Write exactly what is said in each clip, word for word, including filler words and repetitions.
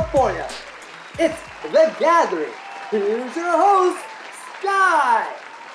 California. It's The Gathering. Here's your host, Sky.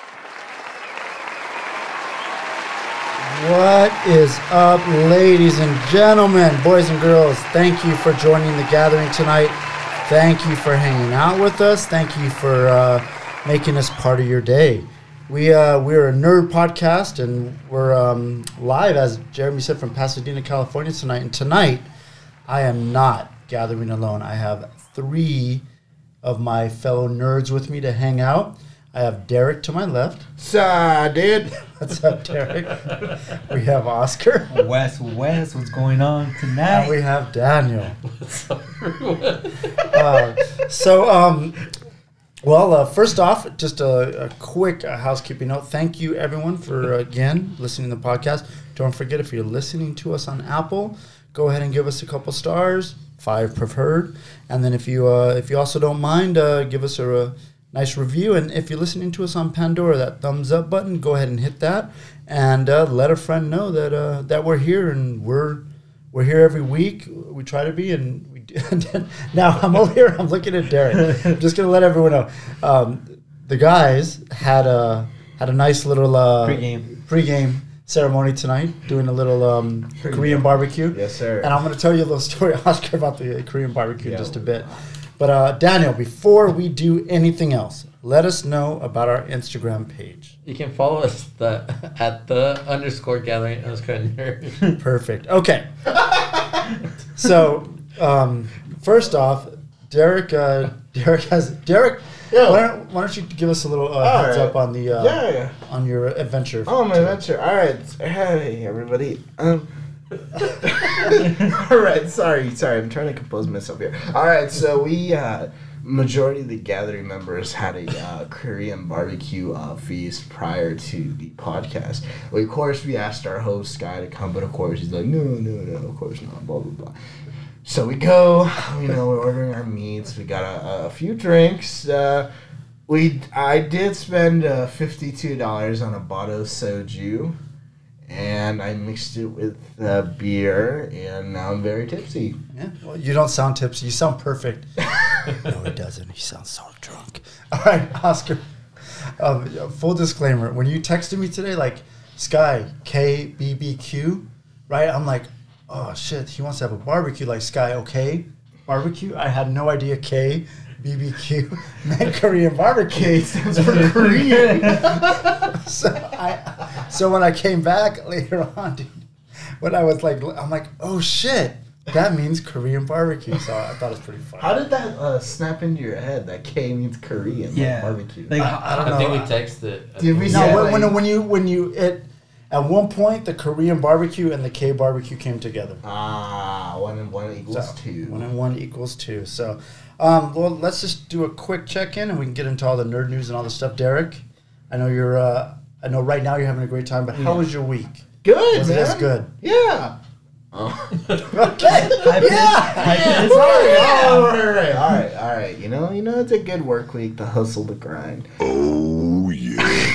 What is up, ladies and gentlemen, boys and girls? Thank you for joining The Gathering tonight. Thank you for hanging out with us. Thank you for uh, making us part of your day. We, uh, we're a nerd podcast, and we're um, live, as Jeremy said, from Pasadena, California tonight. And tonight, I am not gathering alone. I have three of my fellow nerds with me to hang out. I have Derek to my left. Sa, dude. What's up, Derek? We have Oscar. Wes, Wes, what's going on tonight? And we have Daniel. What's up, uh, so, um, well, uh, first off, just a, a quick uh, housekeeping note. Thank you, everyone, for, uh, again, listening to the podcast. Don't forget, if you're listening to us on Apple, go ahead and give us a couple stars, five preferred. And then if you uh, if you also don't mind, uh, give us a, a nice review. And if you're listening to us on Pandora, that thumbs up button, go ahead and hit that. And uh, let a friend know that uh, that we're here, and we're we're here every week. We try to be, and we do. Now I'm over here. I'm looking at Derek. I'm just gonna let everyone know. Um, the guys had a had a nice little uh, Pre-game. Pre-game ceremony tonight, doing a little um, Korean barbecue. Yes, sir. And I'm going to tell you a little story, Oscar, about the Korean barbecue in just a bit. But uh, Daniel, before we do anything else, let us know about our Instagram page. You can follow us the, at the underscore gathering underscore nerd. Perfect. Okay. So, um, first off, Derek, uh, Derek has Derek. Yeah. Why don't, why don't you give us a little uh, heads right. up on the uh, Yeah, yeah. on your adventure? Oh, my adventure. All right. Hey, everybody. Um. All right. Sorry, sorry. I'm trying to compose myself here. All right. So we, uh, majority of the gathering members had a uh, Korean barbecue uh, feast prior to the podcast. Well, of course, we asked our host Sky to come, but of course he's like, no, no, no, of course not. Blah blah blah. So we go, you know, we're ordering our meats. We got a, a few drinks. Uh, we I did spend uh, fifty-two dollars on a bottle of soju, and I mixed it with uh, beer, and now I'm very tipsy. Yeah. Well, you don't sound tipsy. You sound perfect. No, he doesn't. He sounds so drunk. All right, Oscar. Um, full disclaimer: when you texted me today, like Sky K B B Q, right? I'm like, oh shit, he wants to have a barbecue. Like Sky, okay, barbecue. I had no idea K B B Q meant Korean barbecue. Stands for Korean. so I, so when I came back later on, dude, when I was like, I'm like, oh shit. That means Korean barbecue, so I thought it was pretty funny. How did that uh, snap into your head? That K means Korean, Yeah. like barbecue. Like, I, I don't know. I think we texted. I Did we think- No, Yeah, when, like- when when you when you it at one point the Korean barbecue and the K barbecue came together. Ah, one and one equals So, two. One and one equals two. So, um, well, let's just do a quick check in, and we can get into all the nerd news and all the stuff. Derek, I know you're. Uh, I know right now you're having a great time, but how was your week? Good, Was man. it as good? Yeah. Oh. Okay. yeah. Yeah, sorry. Oh, all right, all right, all right. You know, you know, it's a good work week. The hustle, the grind. Oh, yeah.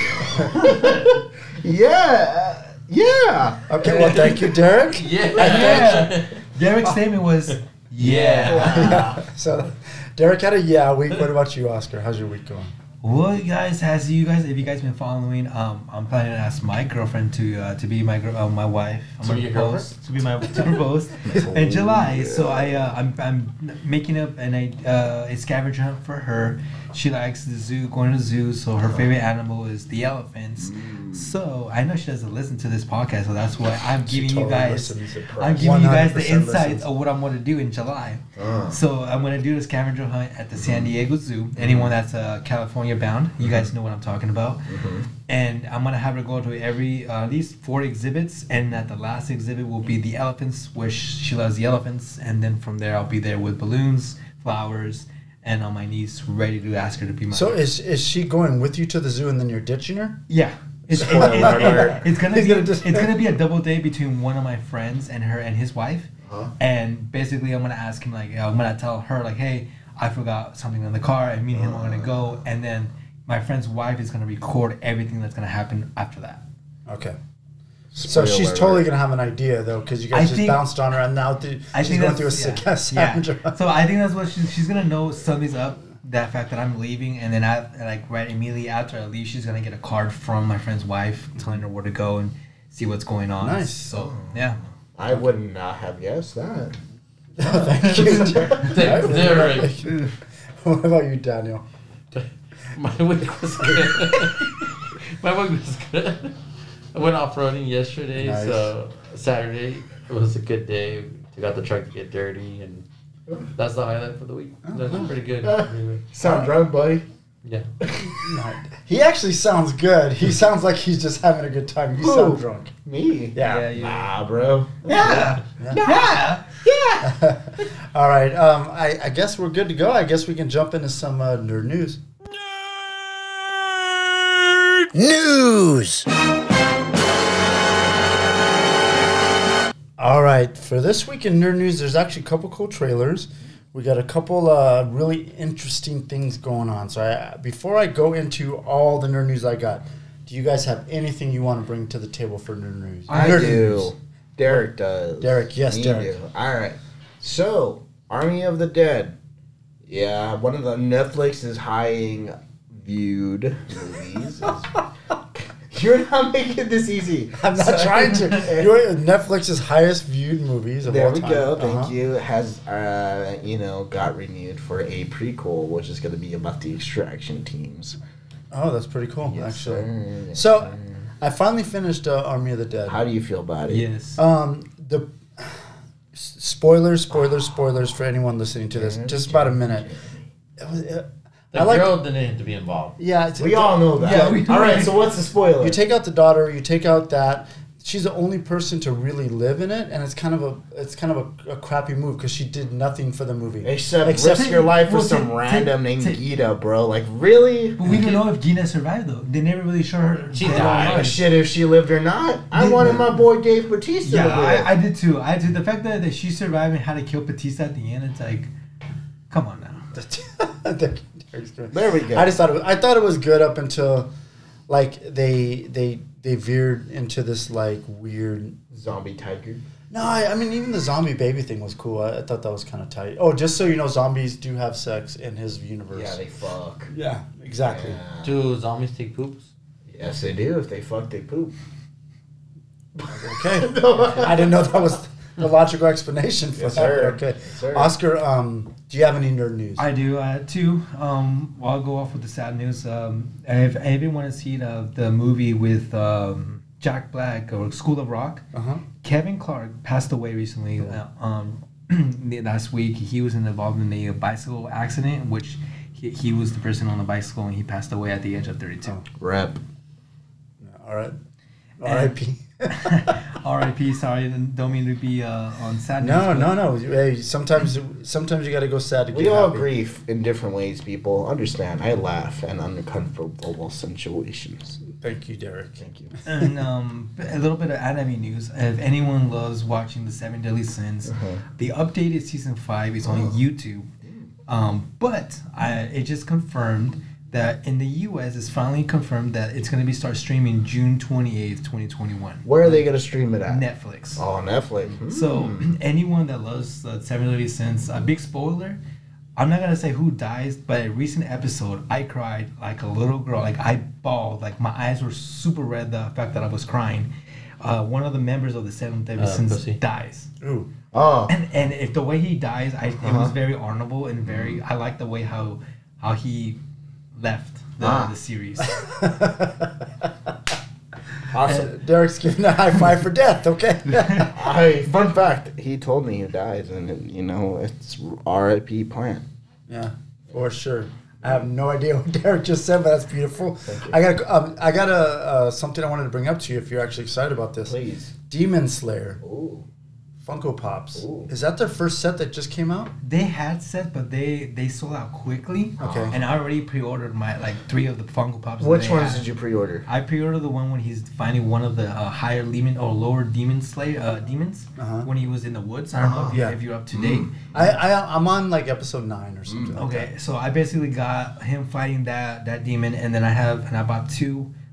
Yeah, yeah. Okay. Well, thank you, Derek. Yeah. yeah. Derek's statement was, Yeah. Yeah. So, Derek had a yeah week. What about you, Oscar? How's your week going? well, guys, has you guys, if you guys been following, um, I'm planning to ask my girlfriend to uh, to be my girl, uh, my wife. I'm To gonna be your propose, to be my to propose in July. So I uh, I'm I'm making up an uh, a scavenger hunt for her. She likes the zoo, going to the zoo. So her favorite animal is the elephants. So I know she doesn't listen to this podcast, so that's why I'm She giving you totally guys. listens. I'm giving you guys the one hundred percent insights listens. of what I'm going to do in July. Uh. So I'm going to do the scavenger hunt at the San Diego Zoo. Anyone that's uh, California bound, you guys know what I'm talking about. Mm-hmm. And I'm going to have her go to every, uh, at least four exhibits. And at the last exhibit will be the elephants, where she loves the elephants. And then from there, I'll be there with balloons, flowers, and on my knees, ready to ask her to be my So is is she going with you to the zoo and then you're ditching her? Yeah. It's, it, Spoiler it, it, alert. it's gonna He's be gonna just- it's gonna be a double date between one of my friends and her and his wife, Huh? and basically I'm gonna ask him like I'm gonna tell her like, hey, I forgot something in the car, and me and him are gonna go, and then my friend's wife is gonna record everything that's gonna happen after that. Okay. So Spoiler she's alert. totally gonna have an idea though, because you guys I just think- bounced on her, and now th- I she's think going that's through a sick yeah, ass scavenger. yeah. So I think that's what she's she's gonna know something's up. That fact that I'm leaving, and then I like right immediately after I leave, she's gonna get a card from my friend's wife telling her where to go and see what's going on. Nice. So yeah. I would not have guessed that. Thank you. There- there- What about you, Daniel? My week was good. My week was good. I went off roading yesterday, Nice. so Saturday it was a good day. Took out the truck to get dirty, and that's the highlight for the week. That's pretty good. Anyway. Sound drunk, buddy? Yeah. No. He actually sounds good. He sounds like he's just having a good time. You Who? sound drunk. Me? Yeah. yeah. Nah, bro. Yeah. Yeah. Yeah. All right. Um, I, I guess we're good to go. I guess we can jump into some uh, nerd news. News! All right. For this week in nerd news, there's actually a couple cool trailers. We got a couple uh, really interesting things going on. So I, before I go into all the nerd news I got, do you guys have anything you want to bring to the table for nerd news? I Nerd do. news. Derek does. Derek, yes, Me Derek. do. All right. So, Army of the Dead. Yeah, one of the Netflix's high viewed movies. is- You're not making this easy. I'm not So- trying to. You're Netflix's highest viewed movies of There all we time. go. Thank Uh-huh. you. Has uh, you know got renewed for a prequel, which is going to be about the extraction teams. Oh, that's pretty cool, Yes, actually. sir. Yes, So, sir. I finally finished uh, Army of the Dead. How do you feel about it? Yes. Um, the s- spoilers, spoilers, spoilers for anyone listening to this. Just about a minute. It was, it, The I like. girl didn't have to be involved. Yeah, it's, We all know that. Yeah, we all right. So what's the spoiler? You take out the daughter. You take out that. She's the only person to really live in it, and it's kind of a it's kind of a, a crappy move because she did nothing for the movie. Except, Except- risk your life for Well, some take- random take- named take- Gita, bro. Like, really? But we don't know if Gina survived though. They never really show her. She dead died. or alive. Shit, if she lived or not. I Did- wanted my boy Dave Bautista Yeah, to live. I, I did too. I did. The fact that, that she survived and had to kill Batista at the end, it's like, come on now. There we go. I just thought it was, I thought it was good up until like they they they veered into this like weird. Zombie tiger. No, I, I mean even the zombie baby thing was cool. I, I thought that was kind of tight. Oh, just so you know, zombies do have sex in his universe. Yeah, they fuck. Yeah, exactly. Yeah. Do zombies take poops? Yes, they do. If they fuck, they poop. Okay, I didn't know that was the logical explanation for Yes, that. sir. but Okay, Yes, sir. Oscar, um, do you have any nerd news? I do. I had two. Um, well, I'll go off with the sad news. Um, if anyone has seen uh, the movie with um, Jack Black or School of Rock, Uh huh. Kevin Clark passed away recently. Uh, um, last week, he was involved in a bicycle accident, in which he, he was the person on the bicycle, and he passed away at the age of thirty-two. Oh. Rep. All right. R I P R I P Sorry, don't mean to be uh, on sad news. No, but- no, no. Hey, sometimes, sometimes you got to go sad to We get all happy. grieve in different ways, people. Understand. I laugh in uncomfortable situations. Thank you, Derek. Thank you. And um, a little bit of anime news. If anyone loves watching the Seven Deadly Sins, Uh-huh. the updated season five is on YouTube. Um, but I, it just confirmed that in the U S it's finally confirmed that it's going to be start streaming June twenty-eighth, twenty twenty-one. Where are they going to stream it at? Netflix. Oh, Netflix. Hmm. So anyone that loves the Seven Deadly Sins, a big spoiler. I'm not gonna say who dies, but a recent episode, I cried like a little girl. Like I bawled. Like my eyes were super red. The fact that I was crying. Uh, one of the members of the Seven Deadly Uh, Sins pussy. dies, Ooh. Oh. and and if the way he dies, I it Uh-huh. was very honorable and very. I like the way how how he left the, Ah. the series. Awesome. Derek's giving a high five for death. Okay. I, fun fact, he told me he dies, and, it, you know, it's R I P Plant. Yeah, for sure. I have no idea what Derek just said, but that's beautiful. Thank you. I got um, I got a uh, something I wanted to bring up to you if you're actually excited about this. Please. Demon Slayer, Ooh. Funko Pops. Ooh. Is that their first set that just came out? They had set, but they they sold out quickly. Okay. And I already pre-ordered my like three of the Funko Pops. that Which they ones had. did you pre-order? I pre-ordered the one when he's finding one of the uh, higher demon or lower demon slayer uh, demons Uh-huh. when he was in the woods. I don't know if, you, Yeah. if you're up to date. I, I I'm on like episode nine or something. like Okay, so I basically got him fighting that that demon, and then I have and I bought two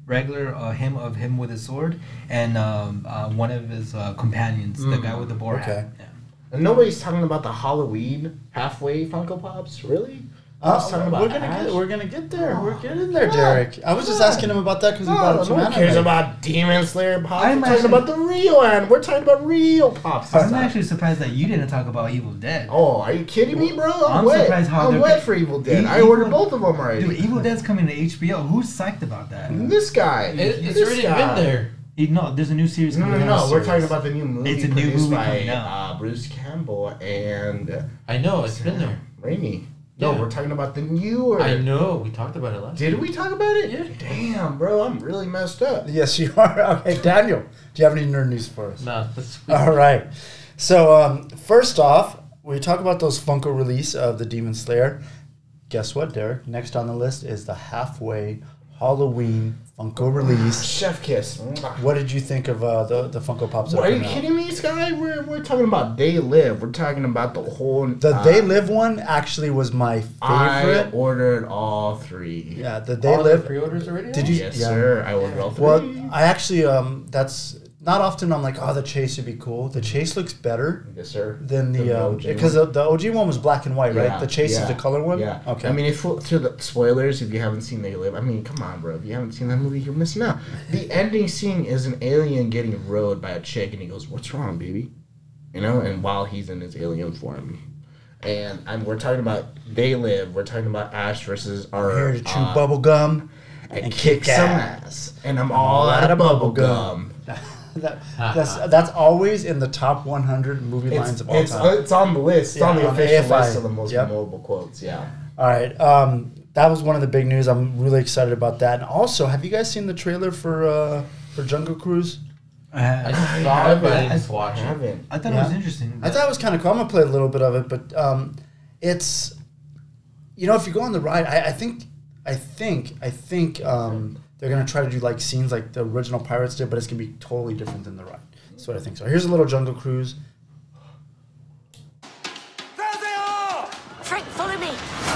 regular uh, him of him with his sword, and um, uh, one of his uh, companions, the guy with the boar Okay. hat. Yeah. And nobody's talking about the Halloween halfway Funko Pops, really? I was Uh, talking about we're gonna Ash. get we're gonna get there. We're getting there, Come on. Derek. I was just asking him about that because he brought No, up no some one cares anime. about Demon Slayer Pops. I'm We're talking actually- about the real and we're talking about real Pops. I'm actually surprised that you didn't talk about Evil Dead. Oh, are you kidding me, bro? I'm, I'm wet. surprised how I'm they're- wet for Evil Dead. E- I ordered Evil- both of them already. Dude, Evil Dead's coming to H B O. Who's psyched about that? This guy. It, it's this already guy. been there. You know, there's a new series No, coming no, out. no. We're talking about the new movie It's a new produced movie by coming out. uh, Bruce Campbell and uh, I know, it's been there. Raimi. No, Yeah. we're talking about the newer. I know, we talked about it last Did week. we talk about it? Yeah. Damn, bro, I'm really messed up. Yes, you are. Okay, Daniel, do you have any nerd news for us? Nah, this week. All right. So um, first off, we talk about those Funko release of the Demon Slayer. Guess what, Derek? Next on the list is the halfway Halloween Funko release. Chef kiss. What did you think of uh, the the Funko Pops? that Are you came out? kidding me, Sky? We're, we're talking about They Live. We're talking about the whole. The uh, They Live one actually was my I favorite. ordered all three. Yeah, the They All the Live. pre-orders already? Did you? Yes, yeah. sir. I ordered all three. Well, I actually um that's not often I'm like, oh, the chase would be cool. The chase looks better yes, sir. than the um O G because one. the, the O G one was black and white, right? Yeah, The chase yeah, is the color one. Yeah. Okay. I mean, if to the spoilers, if you haven't seen They Live, I mean, come on, bro. If you haven't seen that movie, you're missing out. The ending scene is an alien getting rode by a chick, and he goes, "What's wrong, baby?" You know, and while he's in his alien form. And I'm, we're talking about They Live. We're talking about Ash versus our. I'm here to chew uh, bubble gum and, and kick kick some ass. ass. And I'm all out of bubble gum. that, that's that's always in the top one hundred movie lines It's, of all it's, time. it's on the list. It's Yeah, on the on official A F I. list of the most Yep. memorable quotes. Yeah. All right, um, that was one of the big news. I'm really excited about that. And also, have you guys seen the trailer for uh, for Jungle Cruise? I, I I, saw it, but I I didn't watch it. haven't. I thought Yeah. it was interesting. I thought it was kind of cool. I'm gonna play a little bit of it, but um, it's you know if you go on the ride, I, I think I think I think um, they're gonna try to do like scenes like the original Pirates did, but it's gonna be totally different than the ride. That's what I think. So here's a little Jungle Cruise. Frank, follow me.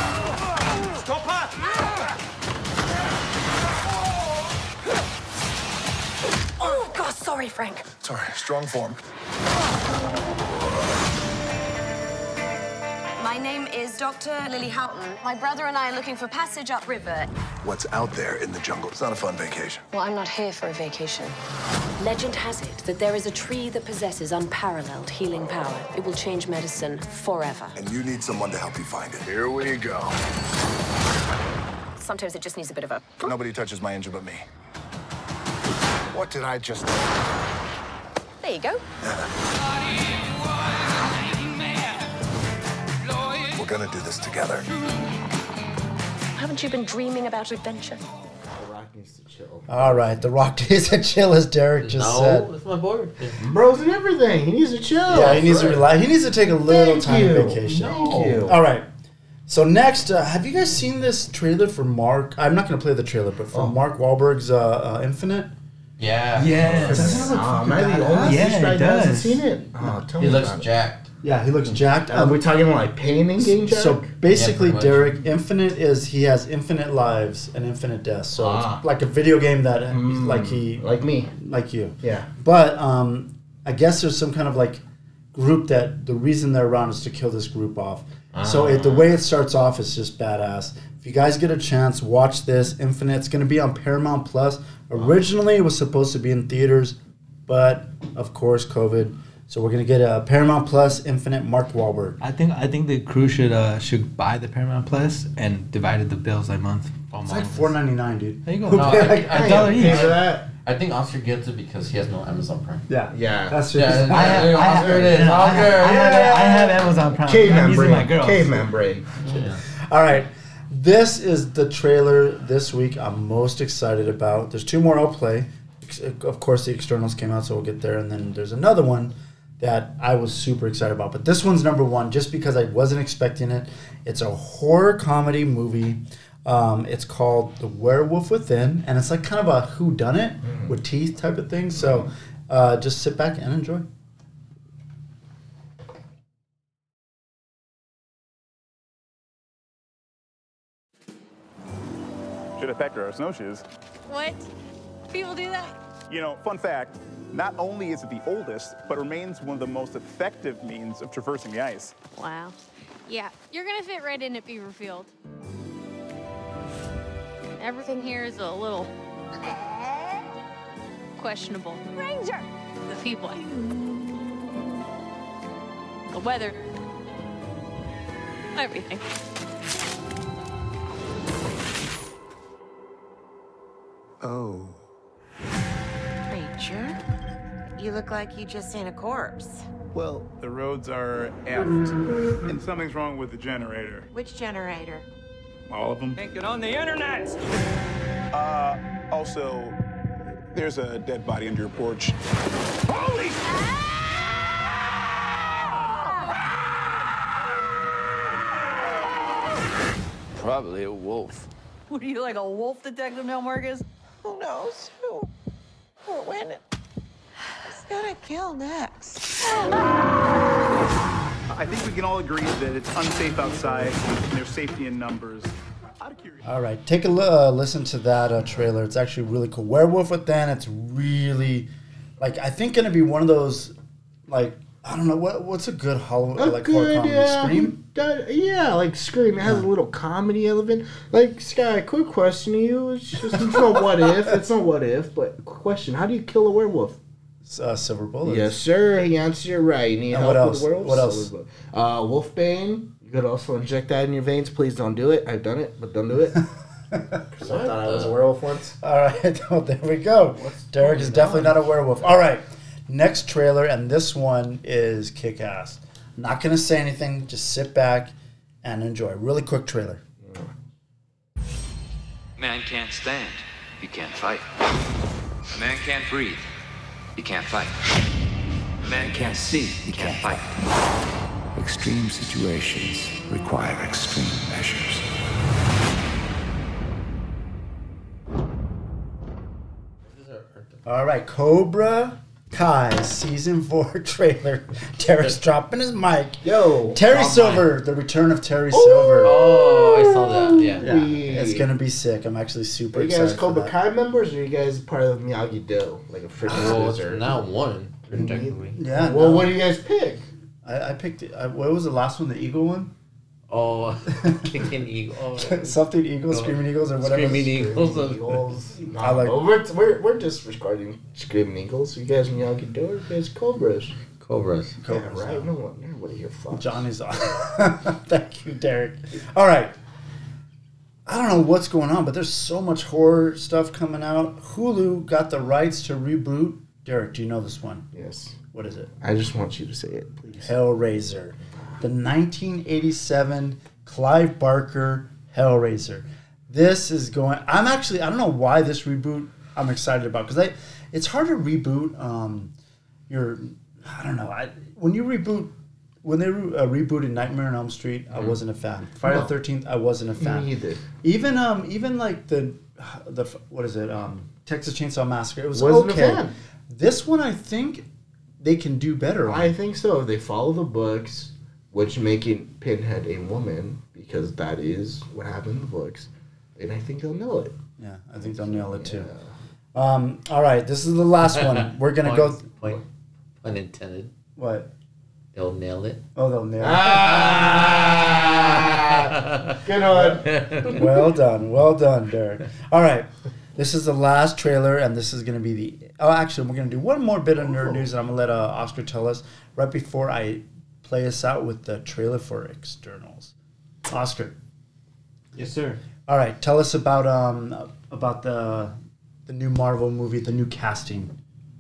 Oh, God, sorry, Frank. Sorry, strong form. My name is Doctor Lily Houghton. My brother and I are looking for passage upriver. What's out there in the jungle? It's not a fun vacation. Well, I'm not here for a vacation. Legend has it that there is a tree that possesses unparalleled healing power. It will change medicine forever. And you need someone to help you find it. Here we go. Sometimes it just needs a bit of a... Nobody touches my engine but me. What did I just do? There you go. We're gonna do this together. Haven't you been dreaming about adventure? The Rock needs to chill. All right, The Rock needs to chill, as Derek just no, said. that's my boy. Bros and everything. He needs to chill. Yeah, he needs to relax. He needs to take a little Thank time you. vacation. Thank you. All right. So next, uh, have you guys seen this trailer for Mark? I'm not going to play the trailer, but for Oh. Mark Wahlberg's uh, uh, Infinite. Yeah. Yes. Uh, am I the badass. only Yeah, douchebag it that hasn't does. seen it? Oh, tell He me looks about it. jacked. Yeah, he looks jacked. Are Um, we talking like pain and gain jack? so basically, Yeah, pretty much. Derek, Infinite is he has infinite lives and infinite deaths. So Ah. it's like a video game that Mm, like he like me. like you. Yeah. But um, I guess there's some kind of like group that the reason they're around is to kill this group off. So it, the way it starts off is just badass. If you guys get a chance, watch this. Infinite. It's going to be on Paramount Plus. Originally, it was supposed to be in theaters, but of course, COVID. So we're going to get a Paramount Plus Infinite Mark Wahlberg. I think I think the crew should uh should buy the Paramount Plus and divided the bills a month. It's like four ninety nine, dude. There you go. Who No, pay, I- like- I- A dollar Pay each. for that. I think Oscar gets it because he has no Amazon Prime. yeah, Yeah. That's Yeah, just, I have- I have, Oscar it is. no, I Oscar, have, I have, yeah. I have Amazon Prime. I'm Caveman using my brain. girls. Caveman brain. Yeah. All right. This is the trailer this week I'm most excited about. There's two more I'll play. Ex- Of course, the externals came out, so we'll get there. And then there's another one that I was super excited about. But this one's number one just because I wasn't expecting it. It's a horror comedy movie. Um, it's called The Werewolf Within. And it's like kind of a whodunit with teeth type of thing. So uh, just sit back and enjoy. Should have packed our snowshoes. What? People do that? You know, fun fact, not only is it the oldest, but remains one of the most effective means of traversing the ice. Wow. Yeah, you're gonna fit right in at Beaverfield. Everything here is a little questionable. Ranger! The people. The weather. Everything. Oh. Ranger? You look like you just seen a corpse. Well, the roads are effed, and something's wrong with the generator. Which generator? All of them. Can't get on the internet! Uh, also, there's a dead body under your porch. Holy! Probably a wolf. What are you, like a wolf detective now, Marcus? Who knows who or when it is gonna kill next? I think we can all agree that it's unsafe outside, and there's safety in numbers. All right, take a li- uh, listen to that uh, trailer. It's actually really cool. Werewolf Within, it's really, like, I think going to be one of those, like, I don't know, what what's a good Halloween, A like, horror good, comedy? yeah, Scream? that- yeah, like Scream. It has a little comedy element. Like, Sky, quick question to you. It's just it's not what if. It's not what if, but question. How do you kill a werewolf? Uh, silver bullets. Yes, sir. He answered you right. You need And help what with else? the werewolf? What else? Silver bullet. Uh, Wolfbane. You could also inject that in your veins. Please don't do it. I've done it, but don't do it. Because I thought I was a werewolf once. All right, well, there we go. Derek is definitely not a werewolf. All right, next trailer, and this one is kick-ass. Not going to say anything. Just sit back and enjoy. Really quick trailer. Man can't stand. You can't fight. A man can't breathe. You can't fight. A man can't see. You can't fight. Extreme situations require extreme measures. All right, Cobra Kai season four trailer. Derek's dropping his mic. Yo, Terry drop Silver, the return of Terry Silver. Oh, I saw that. Yeah, yeah, it's gonna be sick. I'm actually super Are you excited. guys Cobra for that. Kai members, or are you guys part of Miyagi Do, like a freaking Oh, it's loser? now one, technically. Yeah. Well, no. what do you guys pick? I, I picked it. I, what was the last one? The Eagle one? Oh, kicking eagle. Oh, Something Eagles, Screaming Eagles, or whatever. Screaming Eagles. Eagles. I like- No, we're, we're, we're disregarding Screaming Eagles. You guys Miyagi Do, or you guys Cobras? Cobras. Yeah, right. No one. Nobody here fucks. Johnny's on. Thank you, Derek. All right. I don't know what's going on, but there's so much horror stuff coming out. Hulu got the rights to reboot. Derek, do you know this one? Yes. What is it? I just want you to say it, please. Hellraiser. The nineteen eighty-seven Clive Barker Hellraiser. This is going... I'm actually... I don't know why this reboot I'm excited about. Because I, it's hard to reboot um, your... I don't know. I, when you reboot... When they re- uh, rebooted Nightmare on Elm Street, I wasn't a fan. Friday No. the thirteenth, I wasn't a fan. Me either. Even um, even like the the what is it? Um, Texas Chainsaw Massacre. It was Wasn't a okay. fan. This one, I think they can do better. on. I think so. If they follow the books, which making Pinhead a woman, because that is what happened in the books, then I think they'll know it. Yeah, I think they'll nail it too. Um, all right, this is the last one. We're gonna go. Point, point, pun intended. What? They'll nail it. Oh, they'll nail it. Ah! Good one. Well done, well done, Derek. All right, this is the last trailer, and this is going to be the. Oh, actually, we're going to do one more bit of nerd news, and I'm going to let uh, Oscar tell us right before I play us out with the trailer for Externals. Oscar. Yes, sir. All right, tell us about um about the the new Marvel movie, the new casting.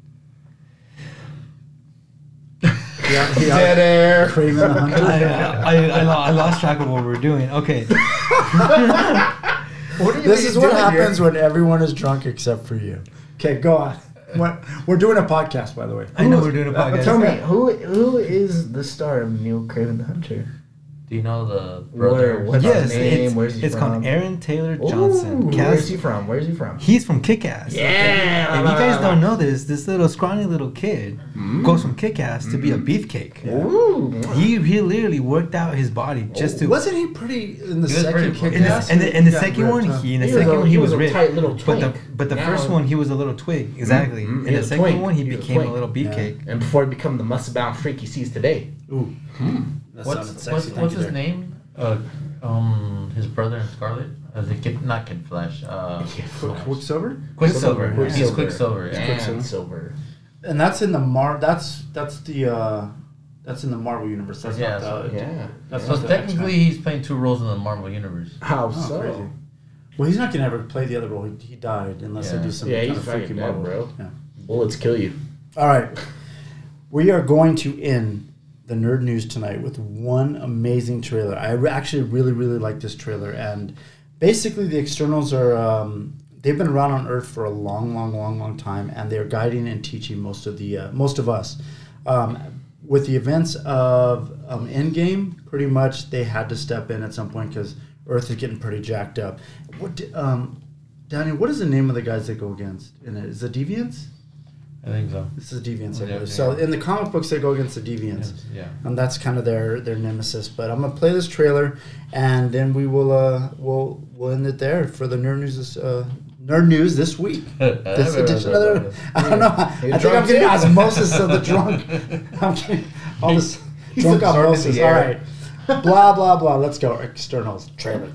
Yeah, yeah. Dead air. Kraven the Hunter. I, I, I, lo- I lost track of what we were doing. Okay. What do you This think is he's what doing happens here? when everyone is drunk except for you. Okay, go on. What, we're doing a podcast, by the way. I know we're doing a podcast. Tell me, who who is the star of Neil Craven the Hunter? Do you know the brother? Where, what's yes, his name? it's, Where's he it's from? called Aaron Taylor Johnson. Ooh, Cast- where's he from? Where's he from? He's from Kick-Ass. Yeah. If you guys don't know this, this little scrawny little kid Mm. goes from Kick-Ass to be a beefcake. Ooh. He he literally worked out his body just to. Wasn't he pretty in the He was second pretty- kick In the, ass? in the, in the Yeah, second ripped, one, huh? he in the He was second a- one he he was was a ripped. tight little But the twink. but the Now- first one he was a little twig. Exactly. Mm-hmm. In He the was a second twink. one he, He was a became a twink. little beefcake. And before he become the muscle-bound freak he sees today. Ooh. What's That sounded what's, sexy. Thank what's you his there. name? Uh, um, his brother in Scarlet. As a kid, not Kid Flash. Uh, Quick- Quicksilver? Quicksilver. Quicksilver. He's Quicksilver. He's Yeah. Quicksilver. And that's in the Mar. That's that's the uh, that's in the Marvel universe. That's Yeah, not so- the. yeah. That's So not the technically, X-Men. he's playing two roles in the Marvel universe. How Oh, so? crazy. Well, he's not gonna ever play the other role. He, he died unless Yeah. they do some Yeah, kind he's of freaky fucking Marvel, dead, bro. Yeah. Bullets kill you. All right, we are going to end the nerd news tonight with one amazing trailer. I re- actually really really like this trailer, and basically the externals are um, they've been around on Earth for a long, long, long, long time, and they're guiding and teaching most of the uh, most of us. Um, with the events of um, Endgame, pretty much they had to step in at some point because Earth is getting pretty jacked up. What, di- um, Danny? What is the name of the guys that go against in it? Is it Deviants? I think so. This is Deviants, I Yeah, believe. yeah. So in the comic books, they go against the Deviants, Yeah. and that's kind of their their nemesis. But I'm gonna play this trailer, and then we will uh we'll we'll end it there for the nerd news this uh nerd news this week. This edition of the, I don't know. I think I'm drunk getting too? osmosis of the drunk. I'm getting all this He's drunk absorbing osmosis. the All air. right, blah blah blah. Let's go. Externals trailer.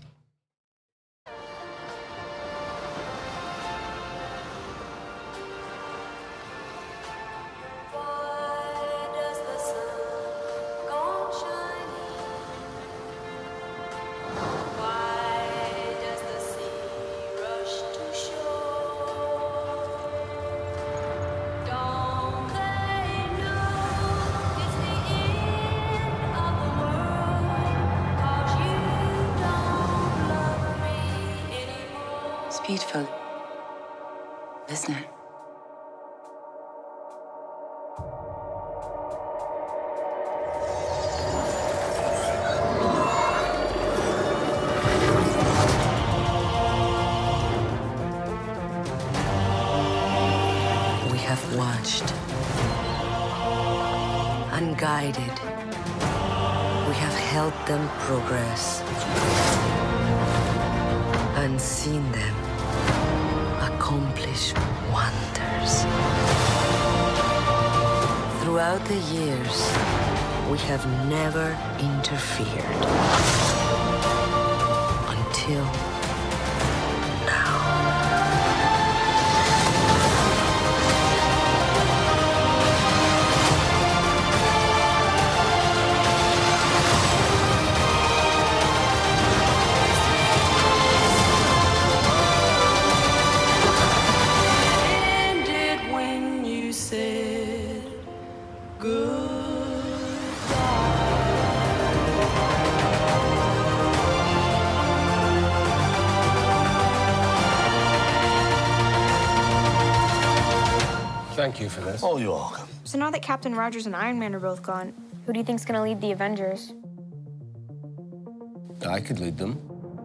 It's beautiful, isn't it? We have watched, unguided. We have helped them progress and seen them accomplish wonders. Throughout the years, we have never interfered until now. Ended when you said Thank you for this. Oh, you're welcome. So now that Captain Rogers and Iron Man are both gone, who do you think's gonna lead the Avengers? I could lead them.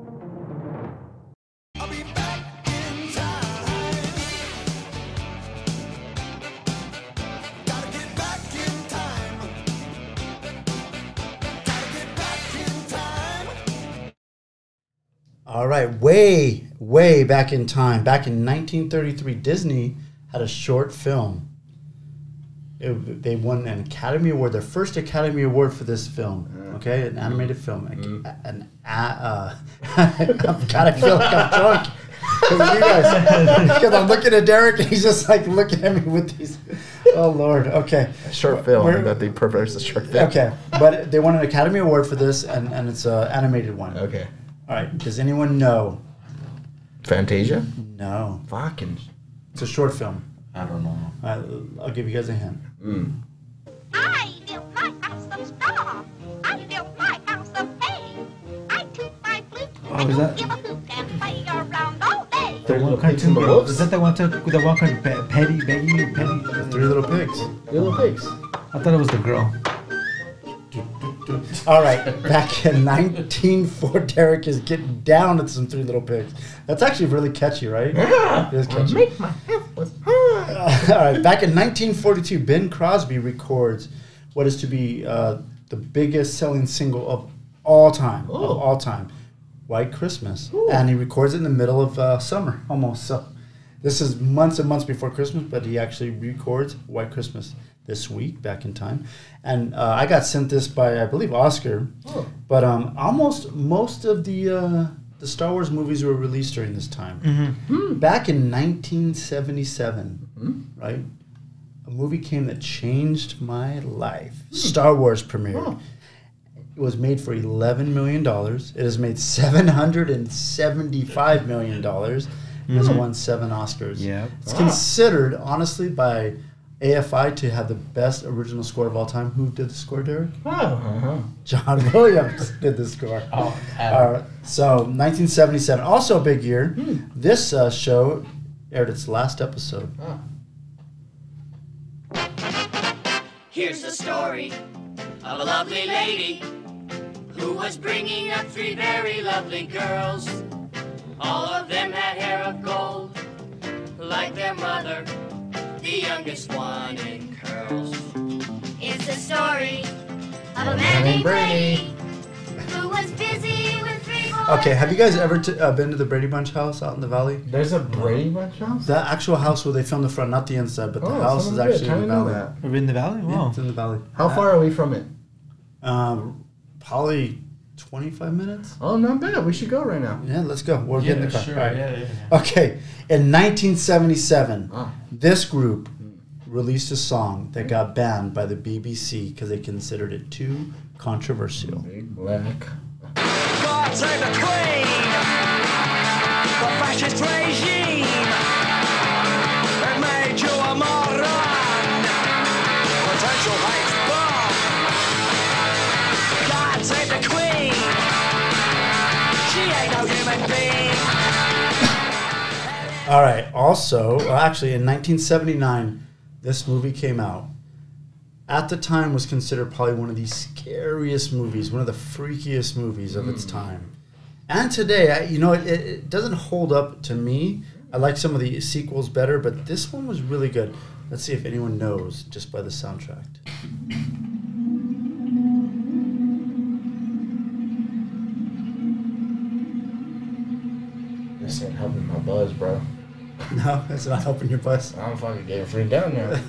All right, way, way back in time, back in nineteen thirty-three, Disney had a short film. It, they won an Academy Award, their first Academy Award for this film. Okay, an animated film. An, an uh, God, I feel like I'm drunk. Because of you guys. Because I'm looking at Derek and he's just like looking at me with these. Oh Lord. Okay. A short film We're- that they purpose a short film. Okay, but they won an Academy Award for this, and, and it's an animated one. Okay. All right. Does anyone know? Fantasia? No. Fucking. It's a short film. I don't know. Uh, I'll give you guys a hint. Mm. I built my house of straw. I built my house of hay. I toot my flute Oh, is that give a hoot and play around all day. the one cartoon girl? Is that the one to the one called Pe- Petty, Beggy, Petty? Three Little Pigs. Little Pigs. I thought it was the girl. All right, back in nineteen four, Derek is getting down at some Three Little Pigs. That's actually really catchy, right? Yeah. It is catchy. Make my headless. Uh, all right, back in nineteen forty-two, Ben Crosby records what is to be uh, the biggest selling single of all time, Ooh. of all time, White Christmas. Ooh. And he records it in the middle of uh, summer, almost. So this is months and months before Christmas, but he actually records White Christmas this week, back in time. And uh, I got sent this by, I believe, Oscar. Oh. But um, almost most of the uh, the Star Wars movies were released during this time. Mm-hmm. Back in nineteen seventy-seven, mm-hmm. right? A movie came that changed my life. Mm. Star Wars premiered. Oh. It was made for eleven million dollars. It has made seven hundred seventy-five million dollars. It has mm-hmm. won seven Oscars. Yep. It's wow. considered, honestly, by A F I to have the best original score of all time. Who did the score, Derek? Oh, uh-huh. John Williams did the score. Oh, uh, so nineteen seventy-seven, also a big year. Hmm. This uh, show aired its last episode. Oh. Here's the story of a lovely lady who was bringing up three very lovely girls. All of them had hair of gold, like their mother, the youngest one in curls. It's the story of a man named Brady who was busy with three boys. Okay, have you guys ever t- uh, been to the Brady Bunch house out in the valley? There's a Brady Bunch house? The actual house where they filmed the front, not the inside, but the oh, house is actually in the valley. That. We're in the valley? Wow. Yeah, it's in the valley. How far are we from it? Um, probably twenty-five minutes. Oh, not bad. We should go right now. Yeah, let's go. We'll yeah, get in the car. Sure. Right. Yeah, yeah, yeah. Okay, in nineteen seventy-seven, ah. this group released a song that got banned by the B B C because they considered it too controversial. Big black. God save the Queen! The fascist regime that made you a moron! Potential hate bomb! God save the Queen! She ain't no human being! All right, also, well, actually, in nineteen seventy-nine, this movie came out. At the time, was considered probably one of the scariest movies, one of the freakiest movies of mm. its time. And today, I, you know, it, it doesn't hold up to me. I like some of the sequels better, but this one was really good. Let's see if anyone knows just by the soundtrack. This ain't helping my buzz, bro. No, it's not helping your buzz. I'm fucking getting freaked out now.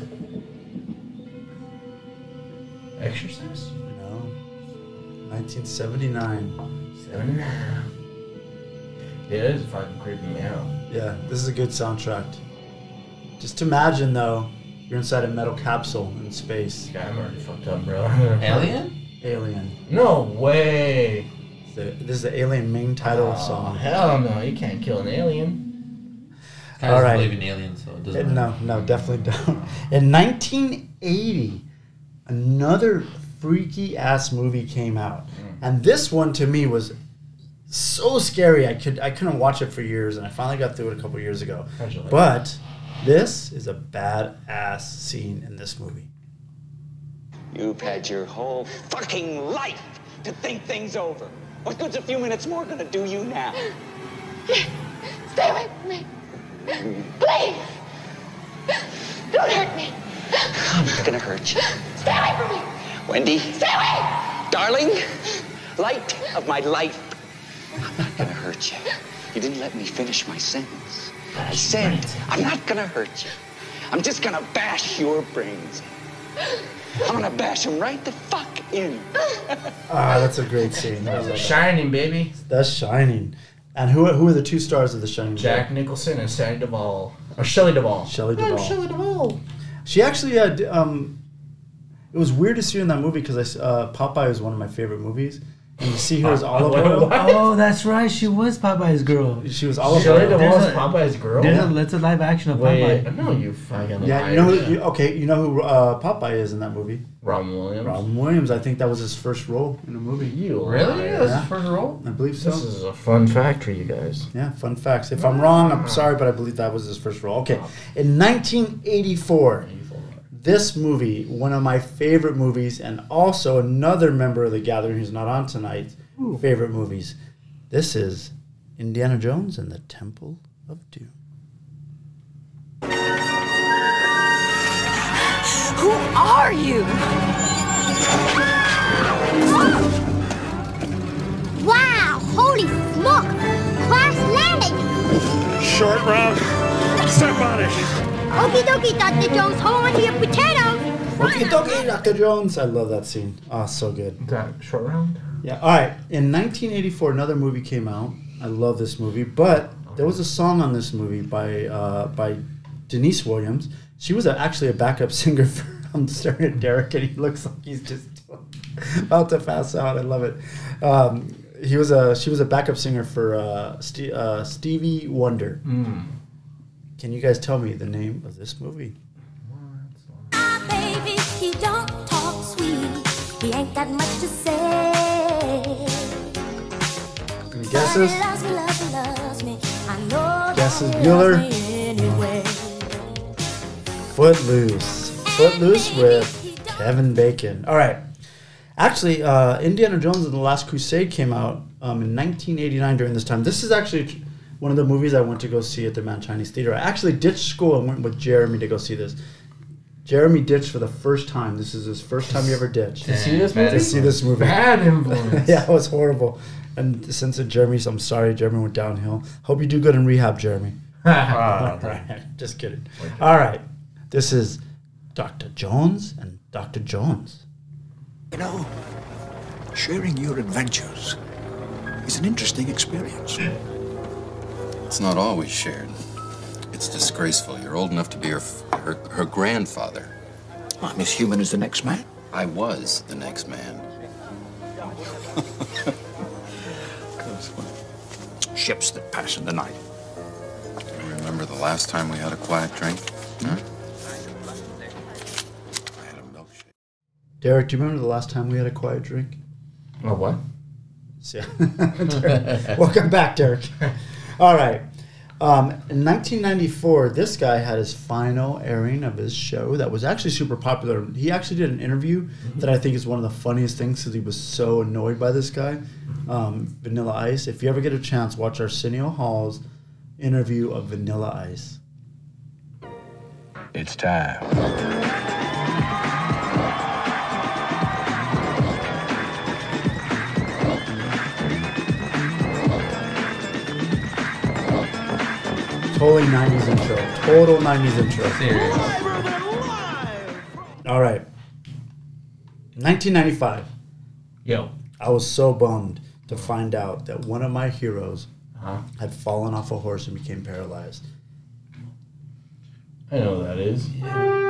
Exorcist? No. nineteen seventy-nine. seventy-nine. Yeah, it is fucking creeping me out. Yeah, this is a good soundtrack. Just imagine, though, you're inside a metal capsule in space. Yeah, I'm already fucked up, bro. Alien? Alien. No way. The, this is the Alien main title oh, song. Hell no, you can't kill an alien. I All right. believe in aliens, so it doesn't No, matter. no, definitely don't. In nineteen eighty, another freaky ass movie came out, mm. and this one to me was so scary. I could I couldn't watch it for years, and I finally got through it a couple years ago. But this is a badass scene in this movie. You've had your whole fucking life to think things over. What good's a few minutes more gonna do you now? Stay away from me. Please. Don't hurt me. I'm not gonna hurt you. Stay away from me. Wendy. Stay away. Darling, light of my life. I'm not gonna hurt you. You didn't let me finish my sentence. I said, I'm not gonna hurt you. I'm just gonna bash your brains in. I'm gonna bash them right the fuck in. Ah, that's a great scene. That's Shining, baby. That's Shining. And who who are the two stars of The Shining? Jack Nicholson and Shelley Duvall. Or Shelley Duvall. Shelley Duvall. I'm Shelley Duvall. She actually had. Um, it was weird to see her in that movie because uh, Popeye is one of my favorite movies. And to see her as Olive Oyl. Oh, that's right. She was Popeye's girl. She was Olive Oyl. Shelley Duvall was Popeye's girl? There's Yeah. a, that's a live action of Wait, Popeye. no, you fucking Yeah, liar. you know who, you, okay, you know who uh, Popeye is in that movie? Robin Williams. Robin Williams. I think that was his first role in a movie. You Really? liar. That's Yeah. his first role? I believe so. This is a fun fact for you guys. Yeah, fun facts. If I'm wrong, I'm sorry, but I believe that was his first role. Okay, in nineteen eighty-four, this movie, one of my favorite movies, and also another member of the gathering who's not on tonight, Ooh. favorite movies. This is Indiana Jones and the Temple of Doom. Who are you? Wow! Holy smoke! Crash landing! Short round. Step on it. Okie dokie, Doctor Jones. Hold on to your potatoes. Okie dokie, Doctor Jones. I love that scene. Oh, so good. Is that short round? Yeah. All right. In nineteen eighty-four, another movie came out. I love this movie, but there was a song on this movie by uh, by Denise Williams. She was a, actually a backup singer for. I'm staring at Derek, and he looks like he's just about to pass out. I love it. Um, he was a she was a backup singer for uh, St- uh, Stevie Wonder. Mm. Can you guys tell me the name of this movie? Baby, he don't talk sweet. He ain't got much to say. Any guesses? Loves me, loves me, loves me. I know Guesses, that Bueller? anyway. Footloose. Footloose with Kevin Bacon. All right. Actually, uh, Indiana Jones and the Last Crusade came out um, in nineteen eighty-nine during this time. This is actually one of the movies I went to go see at the Mount Chinese Theater. I actually ditched school and went with Jeremy to go see this. Jeremy ditched for the first time. This is his first time he ever ditched. To see this movie? To see this movie. Bad influence. Yeah, it was horrible. And since it, Jeremy, I'm sorry, Jeremy went downhill. Hope you do good in rehab, Jeremy. All right, just kidding. All right, this is Doctor Jones and Doctor Jones. You know, sharing your adventures is an interesting experience. It's not always shared. It's disgraceful. You're old enough to be her, her, her grandfather. I'm as human as the next man. I was the next man. Ships that pass in the night. You remember the last time we had a quiet drink? Huh? Derek, do you remember the last time we had a quiet drink? Oh, what? Yeah. Welcome back, Derek. All right. Um, in nineteen ninety-four, this guy had his final airing of his show that was actually super popular. He actually did an interview mm-hmm. that I think is one of the funniest things because he was so annoyed by this guy, um, Vanilla Ice. If you ever get a chance, watch Arsenio Hall's interview of Vanilla Ice. It's time. Totally nineties intro. Total nineties intro. Serious. All right. nineteen ninety-five. Yo. I was so bummed to find out that one of my heroes uh-huh. had fallen off a horse and became paralyzed. I know who that is. Yeah.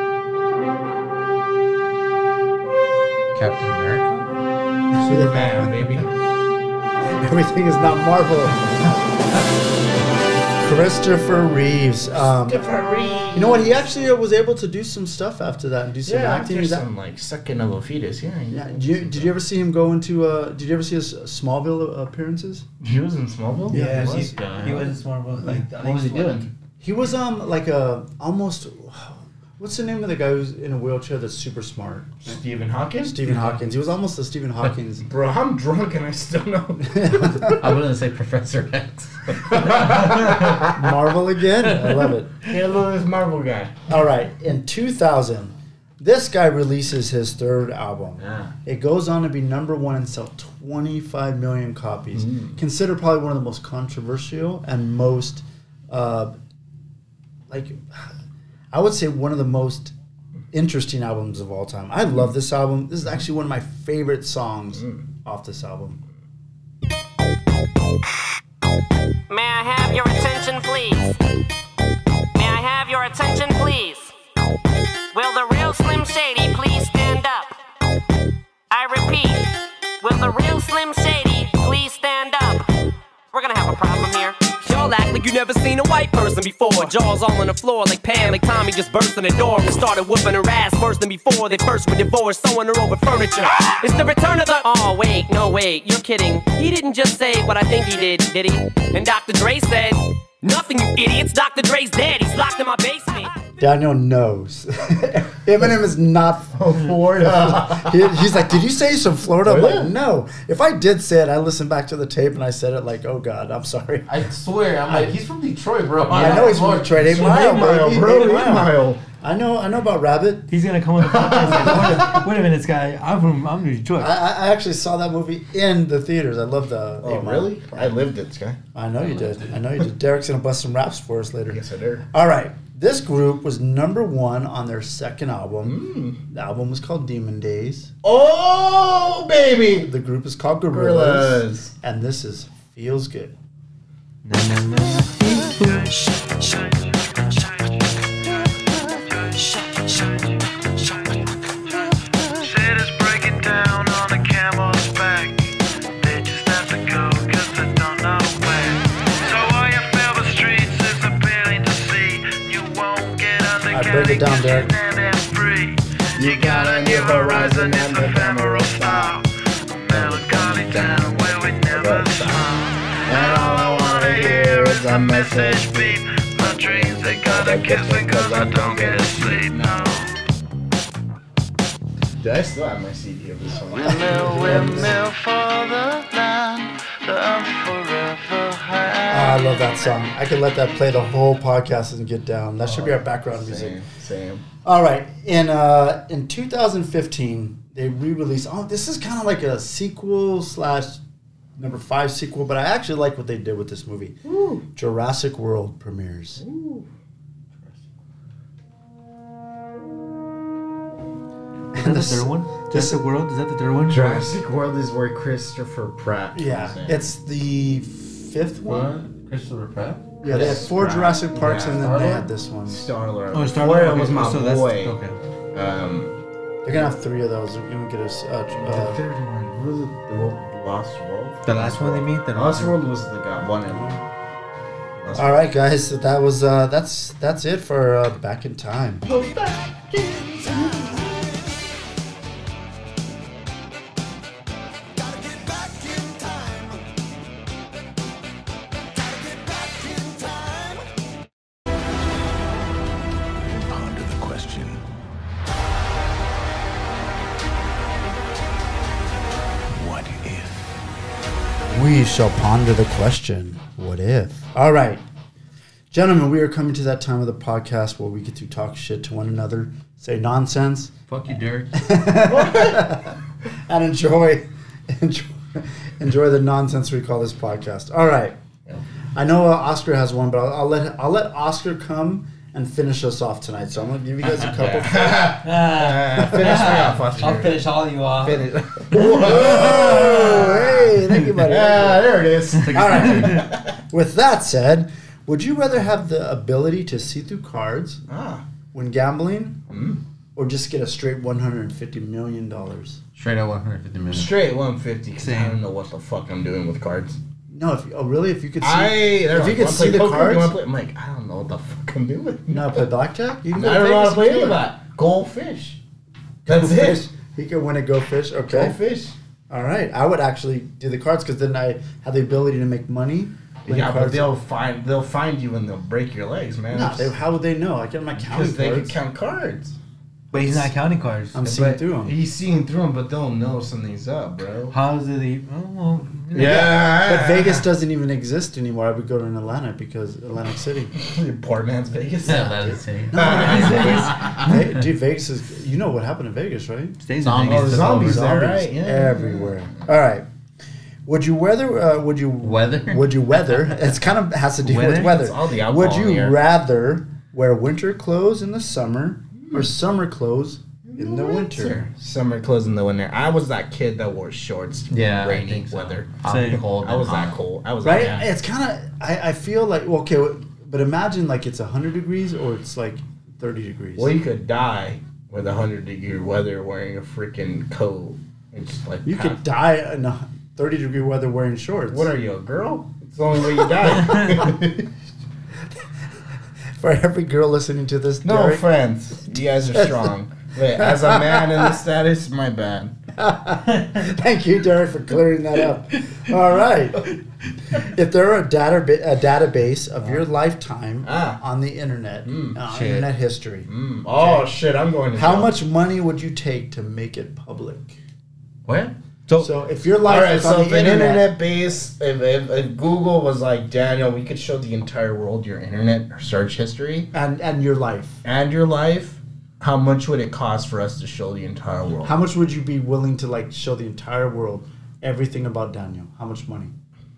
Captain America? Superman, maybe. Everything is not Marvel. Christopher Reeves. Um, Christopher Reeves. You know what? He actually was able to do some stuff after that and do some yeah, acting. After He's some like sucking of a fetus. Yeah. Yeah. Did you, did you ever see him go into? Uh, did you ever see his Smallville appearances? He was in Smallville. Yeah, he was. He, he was in Smallville. Like, what was he doing? He was um like a almost. What's the name of the guy who's in a wheelchair that's super smart? Stephen Hawking? Stephen Hawkins. He was almost a Stephen Hawkins. Bro, I'm drunk and I still know. I wouldn't say Professor X. Marvel again? I love it. Yeah, look at this Marvel guy. All right. In two thousand, this guy releases his third album. Yeah. It goes on to be number one and sell twenty-five million copies. Mm. Considered probably one of the most controversial and most, uh, like... I would say one of the most interesting albums of all time. I love this album. This is actually one of my favorite songs mm. off this album. May I have your attention, please? May I have your attention, please? Will the real Slim Shady please stand up? I repeat, will the real Slim Shady please stand up? We're gonna have a problem here. Y'all act like you never seen a white person before. Jaws all on the floor like Pam, like Tommy just burst in the door and started whooping her ass worse than before. They first were divorced, sewing her over furniture. It's the return of the... Oh, wait, no, wait, you're kidding. He didn't just say what I think he did, did he? And Doctor Dre said, nothing, you idiots. Doctor Dre's dead, he's locked in my basement. Daniel knows. Eminem is not from Florida. he, he's like, did you say he's from Florida? I'm Really? like, no. If I did say it, I listened back to the tape and I said it like, oh God, I'm sorry. I swear, I'm like, he's from Detroit, bro. I know he's from Detroit. Eight Mile, Mile, baby. bro, Eight Eight Mile. Mile. I know, I know about Rabbit. He's gonna come on the podcast. Like, wait, a, wait a minute, this guy. I'm from I'm from Detroit. I, I actually saw that movie in the theaters. I love the. Oh, Eight Mile. really? I lived it, Sky. I know you did. I know you did. Derek's gonna bust some raps for us later. Yes, I did. All right. This group was number one on their second album. Mm. The album was called Demon Days. Oh, baby! The group is called Gorillaz. Gorillaz. And this is Feels Good. Break it down, Derek. You got a new horizon and the ephemeral style. A melancholy town where we never stop. And all I wanna hear is a message beep. My dreams, they gotta kiss me cause I don't get sleep, no. Dude, I still have my C D of this song. Windmill, windmill for the land, the forever high. Oh, I love that song. I could let that play the whole podcast and get down. That should be our background music. Same, same. All right. In uh, in two thousand fifteen, they re-released. Oh, this is kind of like a sequel slash number five sequel, but I actually like what they did with this movie. Ooh. Jurassic World premieres. Ooh. Is that the third one? Jurassic World? Is that the third one? Jurassic World is where Christopher Pratt comes Yeah, in. it's the fifth one. Christopher Pratt? Yeah, they had four Pratt. Jurassic Parks, Yeah. and then they Star-Lord? had this one. Star-Lord. Oh, Star-Lord. Florida Okay, was my so that's- boy. okay. Um, They're gonna have three of those. They're gonna get us. Uh, the uh, third one. What was it? The Wo- Lost World? The last one they made? The Lost World was the guy, one in one. all right, guys. So that was uh, that's that's it for uh, Back in Time. Ponder the question. What if? We shall ponder the question, what if? All right. Gentlemen, we are coming to that time of the podcast where we get to talk shit to one another, say nonsense, Fuck you, Derek. and enjoy, enjoy enjoy the nonsense we call this podcast. All right. I know uh, Oscar has one, but I'll, I'll let I'll let Oscar come and finish us off tonight. So I'm gonna give you guys a couple. Uh, finish me off, Oscar. I'll finish all you off. Finish. Whoa, hey, thank you, buddy. Yeah, there it is. All right. With that said, would you rather have the ability to see through cards Ah. when gambling, Mm. or just get a straight one hundred fifty million dollars? Straight at one hundred fifty million. Straight one fifty, because I Same. don't know what the fuck I'm doing with cards. No, if you, oh really? If you could see, I, they're if like, you could "Wanna see play the poker? cards, You wanna play? I'm like, I don't know what the fuck I'm doing. you know how to play blackjack. You I can don't go to know how to Vegas play and any do of it. that. Goldfish. Go That's fish. it. He could win a go fish. Okay. Goldfish. All right. I would actually do the cards because then I have the ability to make money. playing Yeah, but cards. they'll find they'll find you and they'll break your legs, man. No, they, how would they know? I get my counting Because they can cards. count cards. But he's not counting cards. I'm seeing But through them. He's seeing through them, but they'll know something's up, bro. How is it? He, oh, well, Yeah. But Vegas doesn't even exist anymore. I would go to an Atlanta because Atlantic City. Your poor man's Vegas. Yeah, that's it. Ve- Dude, Vegas is. You know what happened in Vegas, right? Stays in Zombies. Vegas. Oh, zombies there, Zombies right? Yeah. everywhere. All right. Would you weather? Uh, would you Weather? Would you weather? It's kind of has to do Weather? with weather. It's all the alcohol Would in the you air. rather wear winter clothes in the summer or summer clothes in the winter? Summer clothes in the winter. I was that kid that wore shorts in Yeah, I rainy think so. weather. I'm cold. I was and that hot. cold. I was Right? That, It's kind of. I, I feel like well, okay, but imagine like it's a hundred degrees or it's like thirty degrees. Well, you could die with a hundred degree weather wearing a freaking coat. It's like You half- could die in a thirty degree weather wearing shorts. What are you, a girl? It's the only way you die. For every girl listening to this, No Derek, offense. You guys are strong. Wait, as a man in this status, my bad. Thank you, Derek, for clearing that up. All right. If there were a, data, a database of your lifetime Ah. on the internet, Mm. uh, Shit. internet history, Mm. Oh, shit, I'm going to How jail. much money would you take to make it public? What? So, so if your life All right, is so on if the an internet, internet base, if, if, if Google was like, Daniel, we could show the entire world your internet search history and, and your life, and your life, how much would it cost for us to show the entire world? how much would you be willing to like show the entire world everything about Daniel? How much money?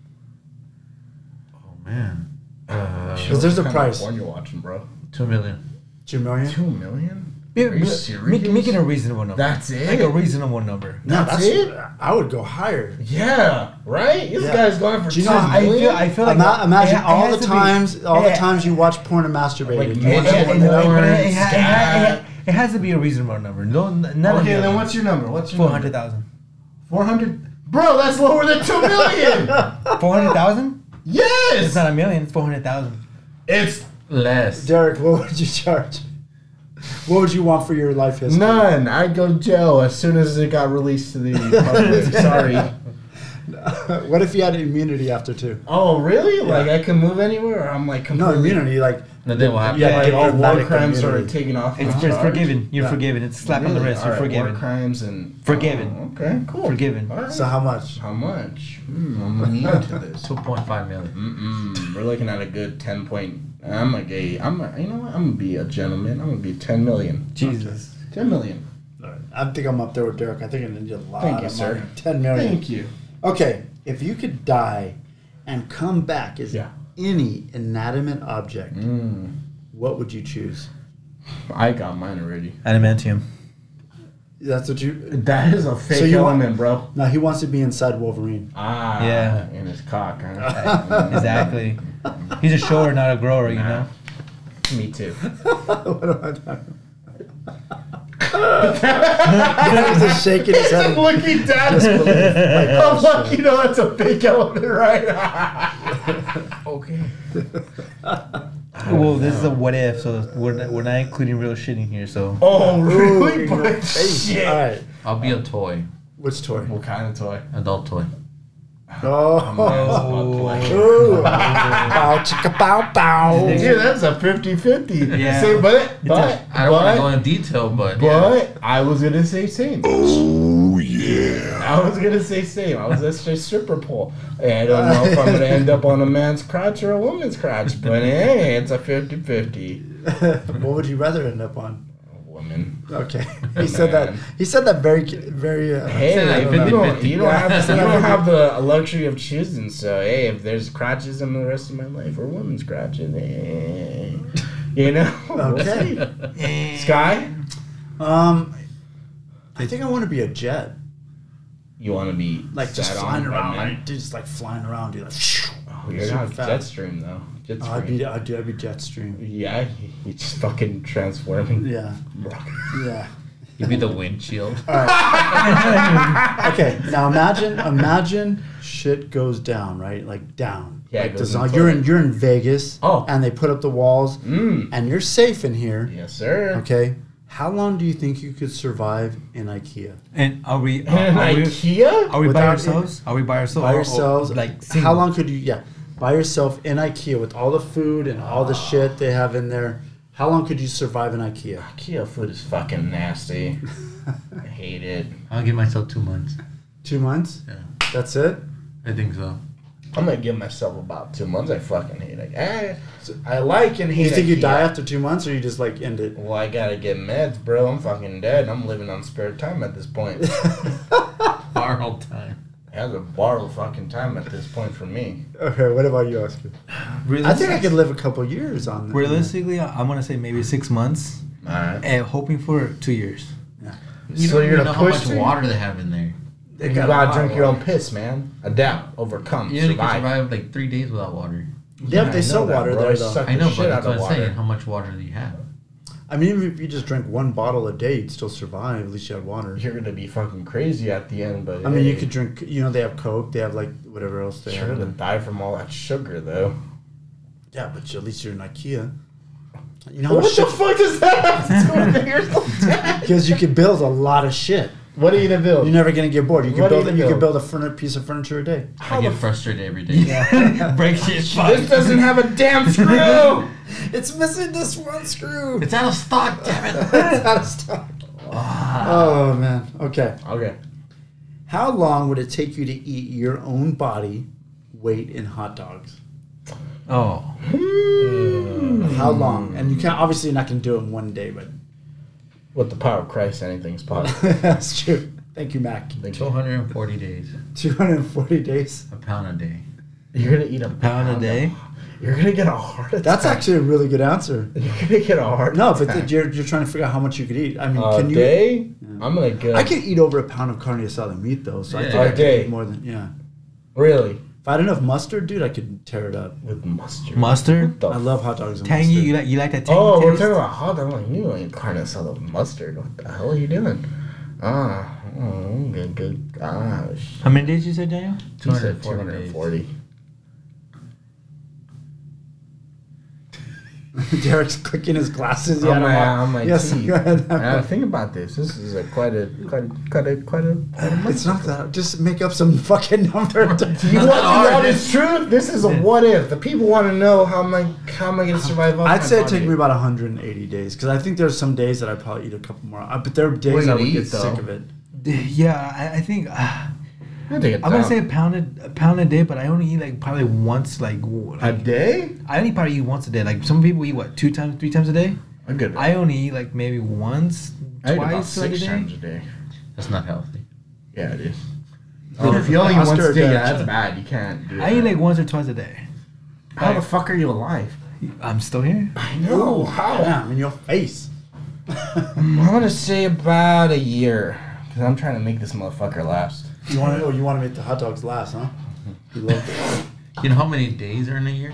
Oh man. Because there's a What kind of price. porn you're watching, bro? Two million. Two million? Two million? Yeah, Are you but serious? make, make it a reasonable number. That's it? Like a reasonable number. No, That's that's, it? I would go higher. Yeah, right? This Yeah. guy's going for Do you two know, I million? feel, I feel like Ima- imagine it- it all has the to be- times, all the yeah. times you watch porn and masturbated. Like, You yeah, watch yeah, it, yeah, you know? yeah. But it, it, Scat. ha- it, it has to be a reasonable number. No, n- none of Okay, the then other- what's your number? What's your four number? hundred thousand. four hundred? Bro, that's lower than two million! Four hundred thousand? It's Yes! not a million. It's four hundred thousand. It's Less. Derek, what would you charge? What would you want for your life history? none. I'd go to jail as soon as it got released to the public. Sorry. What if you had immunity after two? Oh, really? Like, I can move anywhere? Or I'm like No completely... immunity, like And then what happened? Yeah, Like, all war diplomatic crimes are immunity. taken off It's, my it's charge? forgiven. You're Yeah. forgiven. It's a slap on the Really? wrist. All You're right, war forgiven. crimes and... Forgiven. Oh, okay, cool. Forgiven. All right. So how much? How much? Hmm, I'm gonna need into this. Two point five million. Mm-mm. We're looking at a good ten point. I'm a gay. I'm. A, you know what? I'm gonna be a gentleman. I'm gonna be ten million. Jesus. Ten million. All right. I think I'm up there with Derek. I think I need a lot Thank you, of sir. money. Ten million. Thank you. Okay, if you could die and come back as Yeah. any inanimate object, Mm. what would you choose? I got mine already. Adamantium. That's what you. That is a fake So you want- element, bro. No, he wants to be inside Wolverine. Ah. Yeah. In his cock. Huh? Exactly. He's a shower, not a grower, you know? Me too. What am I talking about? He's just shaking his head. Just looking down. Disbelief. Like, I'm oh, like, shit. you know, that's a fake element, right? Okay. Well, this is a what if, so we're not, we're not including real shit in here, so. Oh, really? Ooh, But hey, shit. All right. I'll be a toy. Which toy? What kind of toy? Adult toy. Oh. Ooh. Bow, chicka, bow, bow. Yeah, that's a fifty-fifty. Yeah. Say, but, but, I don't want but, to go in detail, but yeah. but I was gonna say same. Oh, yeah. I was gonna say same. I was gonna say stripper pole. And I don't know if I'm gonna end up on a man's crotch or a woman's crotch, but hey, it's a fifty-fifty. What would you rather end up on? Woman. Okay. He said that. He said that very, very. Uh, Hey, that if you don't, fifty-fifty. you don't have you don't have the luxury of choosing. So hey, if there's crotches in the rest of my life or women's crotches, hey, you know. We'll Okay. see. Sky, Um, I think I want to be a jet, you want to be like just sat flying on by around, men? like just like flying around, dude. Like, Oh, you're super not fast. Jetstream though. Jetstream. I'd be, I'd, do- I'd be Jetstream. Yeah, you just fucking transforming. Yeah, yeah. You'd be the windshield. All right. Okay, now imagine, imagine shit goes down, right? Like down. Yeah, like it goes the in zo- you're in, toilet. you're in Vegas. Oh. And they put up the walls, Mm. and you're safe in here. Yes, sir. Okay. How long do you think you could survive in IKEA? And are we. In Are, are we, IKEA? are we by Without- ourselves? Are we by ourselves? By Or- or, yourselves. like, how single? long could you? Yeah, by yourself in IKEA with all the food and all the shit they have in there. How long could you survive in IKEA? IKEA food is fucking nasty. I hate it. I'll give myself two months. Two months. Yeah. That's it. I think so. I'm gonna give myself about two months. I fucking hate it. Eh, I like and hate. You think you IKEA. die after two months, or you just like end it? Well, I gotta get meds, bro. I'm fucking dead. I'm living on spare time at this point. Borrowed time. I have a borrowed fucking time at this point for me. Okay, what about you, Oscar? I think I could live a couple years on. Realistically, I'm going to say maybe six months. Alright. And hoping for two years. Yeah. You So don't you're even gonna know how push much me? water they have in there. You got a gotta lot drink of your own water. piss, man. Adapt, overcome, You know, you can survive. survive like three days without water. Yeah, but I they know sell that, water bro. there I though. suck I the know, shit but out that's of what I'm water. saying. How much water do you have? I mean, even if you just drank one bottle a day, you'd still survive. At least you had water. You're gonna be fucking crazy at the end, but I mean, you hey, could drink. You know, they have Coke. They have like whatever else they You're have. gonna die from all that sugar, though. Yeah, but at least you're in IKEA. You know What what the fuck does that have to do with it? You're so dead. Because you can build a lot of shit. What are you gonna build? You're never gonna get bored. You can What are build. you You gonna can build? build a furni- piece of furniture a day. I get frustrated every day. Yeah. Break shit. This doesn't have a damn screw. It's missing this one screw. It's out of stock, damn it. It's out of stock. Oh man. Okay. Okay. How long would it take you to eat your own body weight in hot dogs? Oh. How long? And you can't. Obviously, you're not gonna do it in one day, but With the power of Christ, anything's possible. that's true. Thank you, Mac. two hundred forty days. two hundred forty days. A pound a day. You're gonna eat a Pound a day. You're gonna get a heart attack. That's actually a really good answer. You're gonna get a heart No, attack. but you're you're trying to figure out how much you could eat. I mean, a can you? day? I'm gonna get. I could eat over a pound of carne asada meat though, so I Yeah. think A I could day. eat more than yeah. Really? If I had enough mustard, dude, I could tear it up. With mustard. Mustard. The I love hot dogs and Tangy. mustard. You like you like that tangy Oh, we're taste? talking about hot dog. I'm like, you ain't carne asada with mustard. What the hell are you doing? Ah, oh, good, good. Gosh. How many days you said, Daniel? two hundred forty forty. two hundred forty. Derek's clicking his glasses. On Yeah, my, I'm- on my yes, teeth. go ahead. Uh, think about this. This is a quite a quite a quite a quite a. Quite a It's not that. Just make up some fucking number. You want to know this truth? This is a what if. The people want to know how am I how am I going to survive? Off I'd my say it'd body? take me about one hundred eighty days because I think there's some days that I probably eat a couple more. Uh, but there are What days do I you would eat, get sick though? of it. Yeah, I, I think. Uh, I think I'm gonna say a pound a, a pound a day, but I only eat like probably once, like, w- a like day. I only probably eat once a day. Like some people eat what two times, three times a day. A good. I only eat like maybe once, I eat about twice like a six day. times a day. That's not healthy. Yeah, it is. Oh, if you only eat once Oscar a day, Dutch. yeah, that's bad. You can't do I eat that. like once or twice a day. How the fuck are you alive? I'm still here. I know. How? Damn, in your face. I'm gonna say about a year because I'm trying to make this motherfucker last. You want to? Oh, you want to make the hot dogs last, huh? You love it. You know how many days are in a year?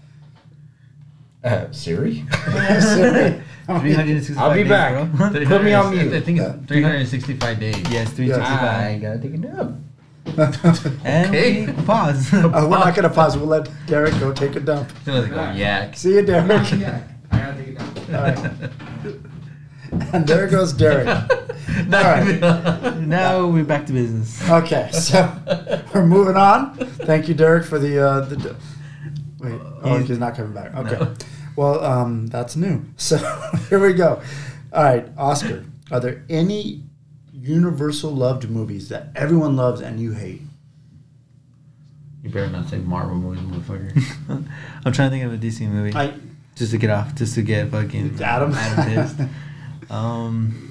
Uh, Siri. Sorry. three hundred sixty-five I'll be days, back. bro. Put me on mute. I think it's three hundred sixty-five days. Yes, three Yeah. I sixty-five. gotta take a dump. And Okay. we pause. Uh, we're not gonna pause. We'll let Derek go take a dump. I feel like a yak. See you, Derek. Yeah, I gotta take a dump. All right. And there goes Derek. All right. Now we're back to business. Okay, so we're moving on. Thank you, Derek, for the uh, the. d- Wait, oh, He's- he's not coming back. Okay, No. well, um, that's new. So here we go. All right, Oscar, are there any universal loved movies that everyone loves and you hate? You better not say Marvel movies, motherfucker. I'm trying to think of a D C movie. I just to get off, just to get fucking Adam. Adam pissed. um,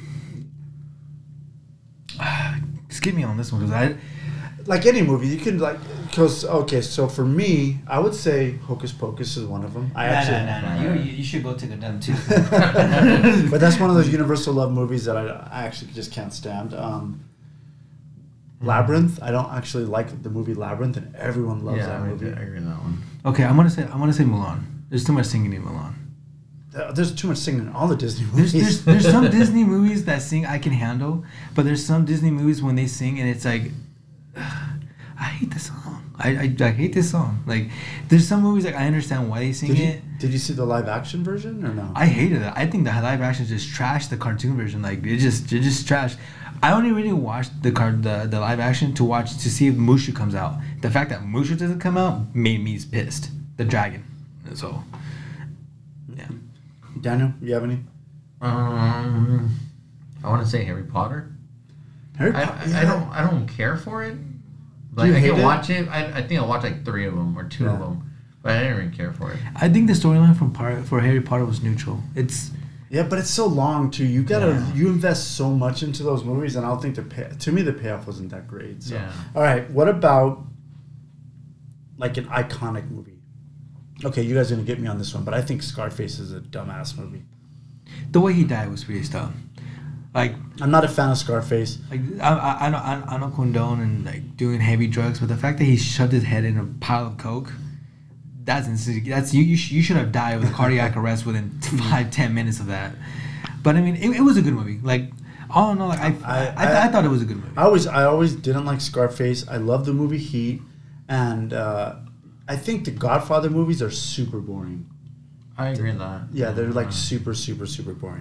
just get me on this one because I. like any movie, you can like because okay. So for me, I would say Hocus Pocus is one of them. I actually, no, no, no. You, you should go take a dump too. but that's one of those universal love movies that I, I actually just can't stand. Um, Labyrinth. I don't actually like the movie Labyrinth, and everyone loves yeah, that I movie. agree, I agree with that one. Okay, I'm gonna say I'm gonna say Mulan. There's too much singing in Mulan. Uh, There's too much singing in all the Disney There's, movies. there's there's some Disney movies that sing I can handle, but there's some Disney movies when they sing and it's like, I hate this song. I, I, I hate this song. Like, there's some movies like I understand why they sing did you, it. did you see the live action version or no? I hated it. I think the live action is just trash. The cartoon version, like it just it just trash. I only really watched the card the, the live action to watch to see if Mushu comes out. The fact that Mushu doesn't come out made me pissed. The dragon. So, yeah. Daniel, you have any? Um, I want to say Harry Potter. Harry I, Potter. I, I don't. I don't care for it. Like you I hate can it? watch it. I, I think I watched like three of them or two of Yeah. them, but I didn't really care for it. I think the storyline from part for Harry Potter was neutral. It's Yeah, but it's so long too. You gotta Yeah. you invest so much into those movies, and I don't think the pay, to me the payoff wasn't that great. So, Yeah. all right, what about like an iconic movie? Okay, you guys are gonna get me on this one, but I think Scarface is a dumbass movie. the way he died was pretty dumb. Like I'm not a fan of Scarface. Like I, I, I don't, I, I don't condone and like doing heavy drugs, but the fact that he shoved his head in a pile of coke, that's insane. That's you. You, sh- you should have died with a cardiac arrest within five, ten minutes of that. But I mean, it, it was a good movie. Like all in all, like I, I, I, I, I thought it was a good movie. I always, I always didn't like Scarface. I love the movie Heat, and uh, I think the Godfather movies are super boring. I agree with that. Yeah, they're like super, super, super boring.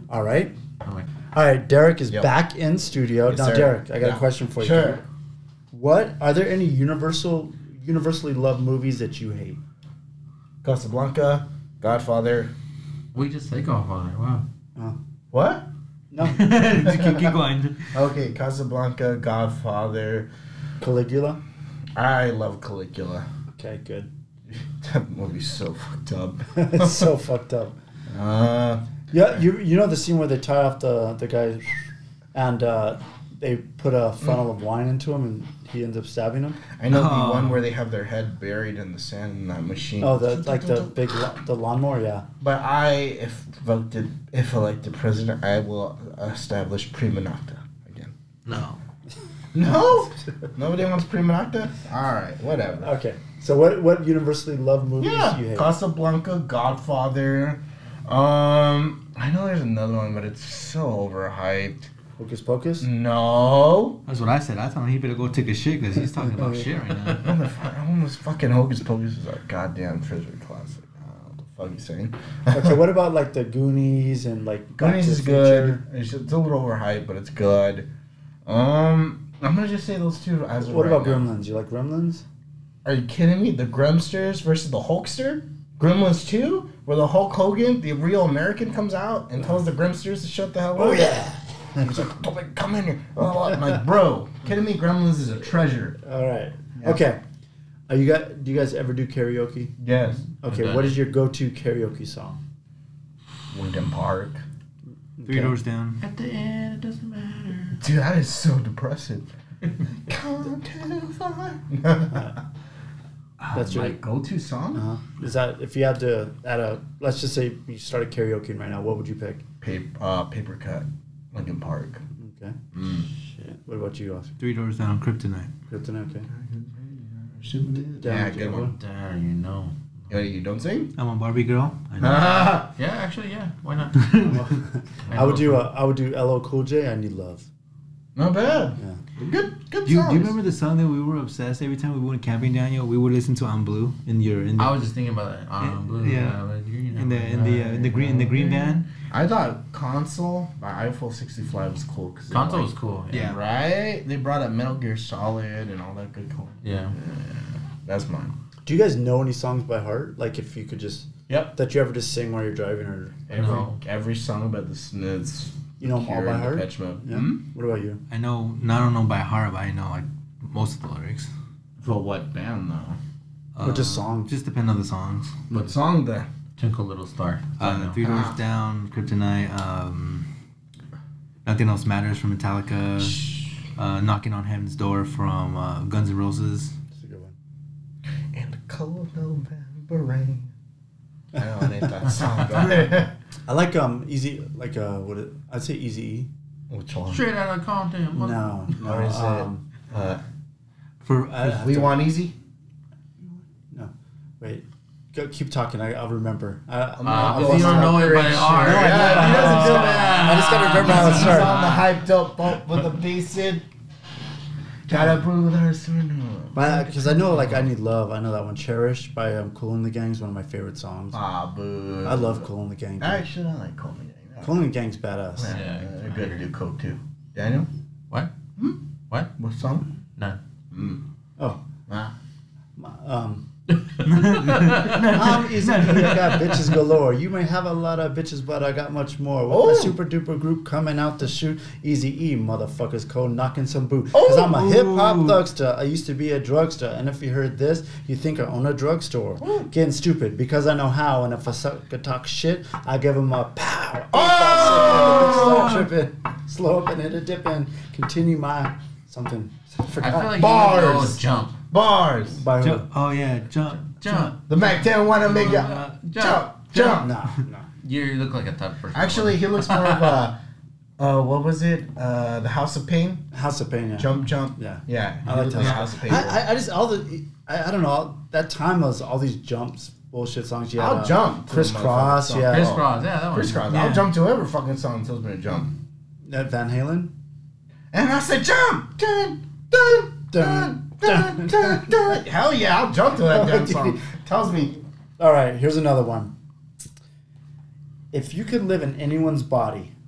All right. All right. All right. Derek is Yep. back in studio. Yes, now, sir. Derek, I got Yeah. a question for you. Sure. What are there any universal, universally loved movies that you hate? Casablanca, Godfather. We just say Godfather. Wow. Uh, What? no. keep, keep going. Okay, Casablanca, Godfather. Caligula. I love Caligula. Okay, good. That movie's so fucked up. It's so fucked up. Uh, Yeah, you you know the scene where they tie off the the guy, and uh, they put a funnel of wine into him, and he ends up stabbing him. I know Oh. the one where they have their head buried in the sand in that machine. Oh, the like the big la- the lawnmower, yeah. But I, if voted, if elected president, I will establish prima nocta again. No. No, nobody wants prima nocta. All right, whatever. Okay, so what what universally loved movies Yeah, you hate? Casablanca, Godfather. Um, I know there's another one, but it's so overhyped. Hocus Pocus? No. That's what I said. I told him he better go take a shit because he's talking about shit right now. I almost fucking Hocus Pocus is a goddamn treasure classic. I don't know what the fuck you saying. Okay, what about like the Goonies and like Back Goonies to is the Future? good. It's, it's a little overhyped, but it's good. Um, I'm gonna just say those two. As of What right about now. Gremlins? You like Gremlins? Are you kidding me? The Gremsters versus the Hulkster? Gremlins two? Where the Hulk Hogan, the real American, comes out and tells the Gremsters to shut the hell up? Oh, yeah. And he's like, "Don't come in here." Oh, I'm like, bro, kidding me? Gremlins is a treasure. All right. Yeah. Okay. Are you guys? Do you guys ever do karaoke? Yes. Okay. done What it. is your go-to karaoke song? Wyndham Park. Three Okay. doors down. At the end, it doesn't matter. Dude, that is so depressing. Come too far. That's my your. go-to song? Uh-huh. Is that if you had to add a? Let's just say you started karaoke right now. What would you pick? Paper, uh, paper cut. Lincoln Park. Okay. Mm. Shit. What about you, Oscar? Three doors down. Kryptonite. Kryptonite. Okay. Yeah, good one. There you know. Oh, you don't sing? I'm a Barbie girl. I know. Yeah, actually, yeah. Why not? I would do. Uh, I would do L L Cool J. I Need Love. Not bad. Yeah. Good, good Do you, songs. do you remember the song that we were obsessed every time we went camping, Daniel? We would listen to "I'm Blue" in your in the, I was just thinking about that. Um, blue, yeah. uh, green, in the in the uh, in the green in the green van. I thought Console by Eiffel sixty-five was cool. Cause they Console like- was cool. Yeah. Yeah. Right? They brought up Metal Gear Solid and all that good cool. Yeah. That's mine. Do you guys know any songs by heart? Like if you could just. Yep. That you ever just sing while you're driving, or Every No. every song about the Smiths. you know them all Cure, by and heart? Depeche Mode. Yeah. Hmm? What about you? I know, I don't know by heart, but I know like most of the lyrics. For what band though? Or just Uh, songs? Just depend on the songs. What song then? Twinkle Little Star. I Uh, know. Three Doors Ah. Down, Kryptonite, um, Nothing Else Matters from Metallica, uh, Knocking on Heaven's Door from uh, Guns N' Roses. That's a good one. In the cold November rain. I know it ain't that song. But I like um Easy like uh what it, I'd say Easy E. which one? Straight out of Compton. No, no. Or is um, it? Uh, For, I have we to- want easy. No, wait. Go, keep talking. I, I'll remember. I, I'm Uh, not- if I'll you don't stop. know it by heart. No, I Yeah, know. he doesn't do Uh, that. I just gotta remember how it He's started. on the hyped up bump with the bass in. Gotta prove her soon. Because I know, like, I Need Love. I know that one. Cherish by um, Kool and the Gang is one of my favorite songs. Ah, boo. I love Kool and the Gang. dude. Actually, I like Coleman. Kool and the Gang's badass. Yeah, Yeah. they're good to do coke too. Daniel? What? What? What song? None. Mm. Oh. Ah. Um. I'm easy. I got bitches galore. You may have a lot of bitches, but I got much more. With Oh. my super duper group coming out to shoot. Easy E, motherfuckers, cold knocking some boot. Cause I'm a Oh. hip hop thugster. I used to be a drugster, and if you heard this, you think I own a drugstore. Getting stupid because I know how, and if a sucker talk shit, I give him a pow. Oh! Tripping, slow up and hit a dip and continue my something. I feel like you need to Bars. go jump. Bars. By who? Jump. Oh yeah, jump, Jump. The Mac ten wanna make ya Uh, jump, jump. No, no. You look like a type of person. Actually, he looks more of a. Uh, what was it? Uh, the House of Pain. House of Pain. Yeah. Jump, jump. Yeah. Yeah. I he like looks that. like House of Pain. I, I, I just all the I, I don't know that time was all these jumps bullshit songs. You had, I'll uh, jump. to Criss the Cross. motherfucking song. Yeah. Criss Cross, yeah, that one. Criss Cross. Yeah. I'll jump to every fucking song tells me to jump. That Van Halen. And I said jump. Dun, dun, dun, dun, dun, dun. Hell yeah, I'll jump to that damn song. Tells me. All right, here's another one. If you could live in anyone's body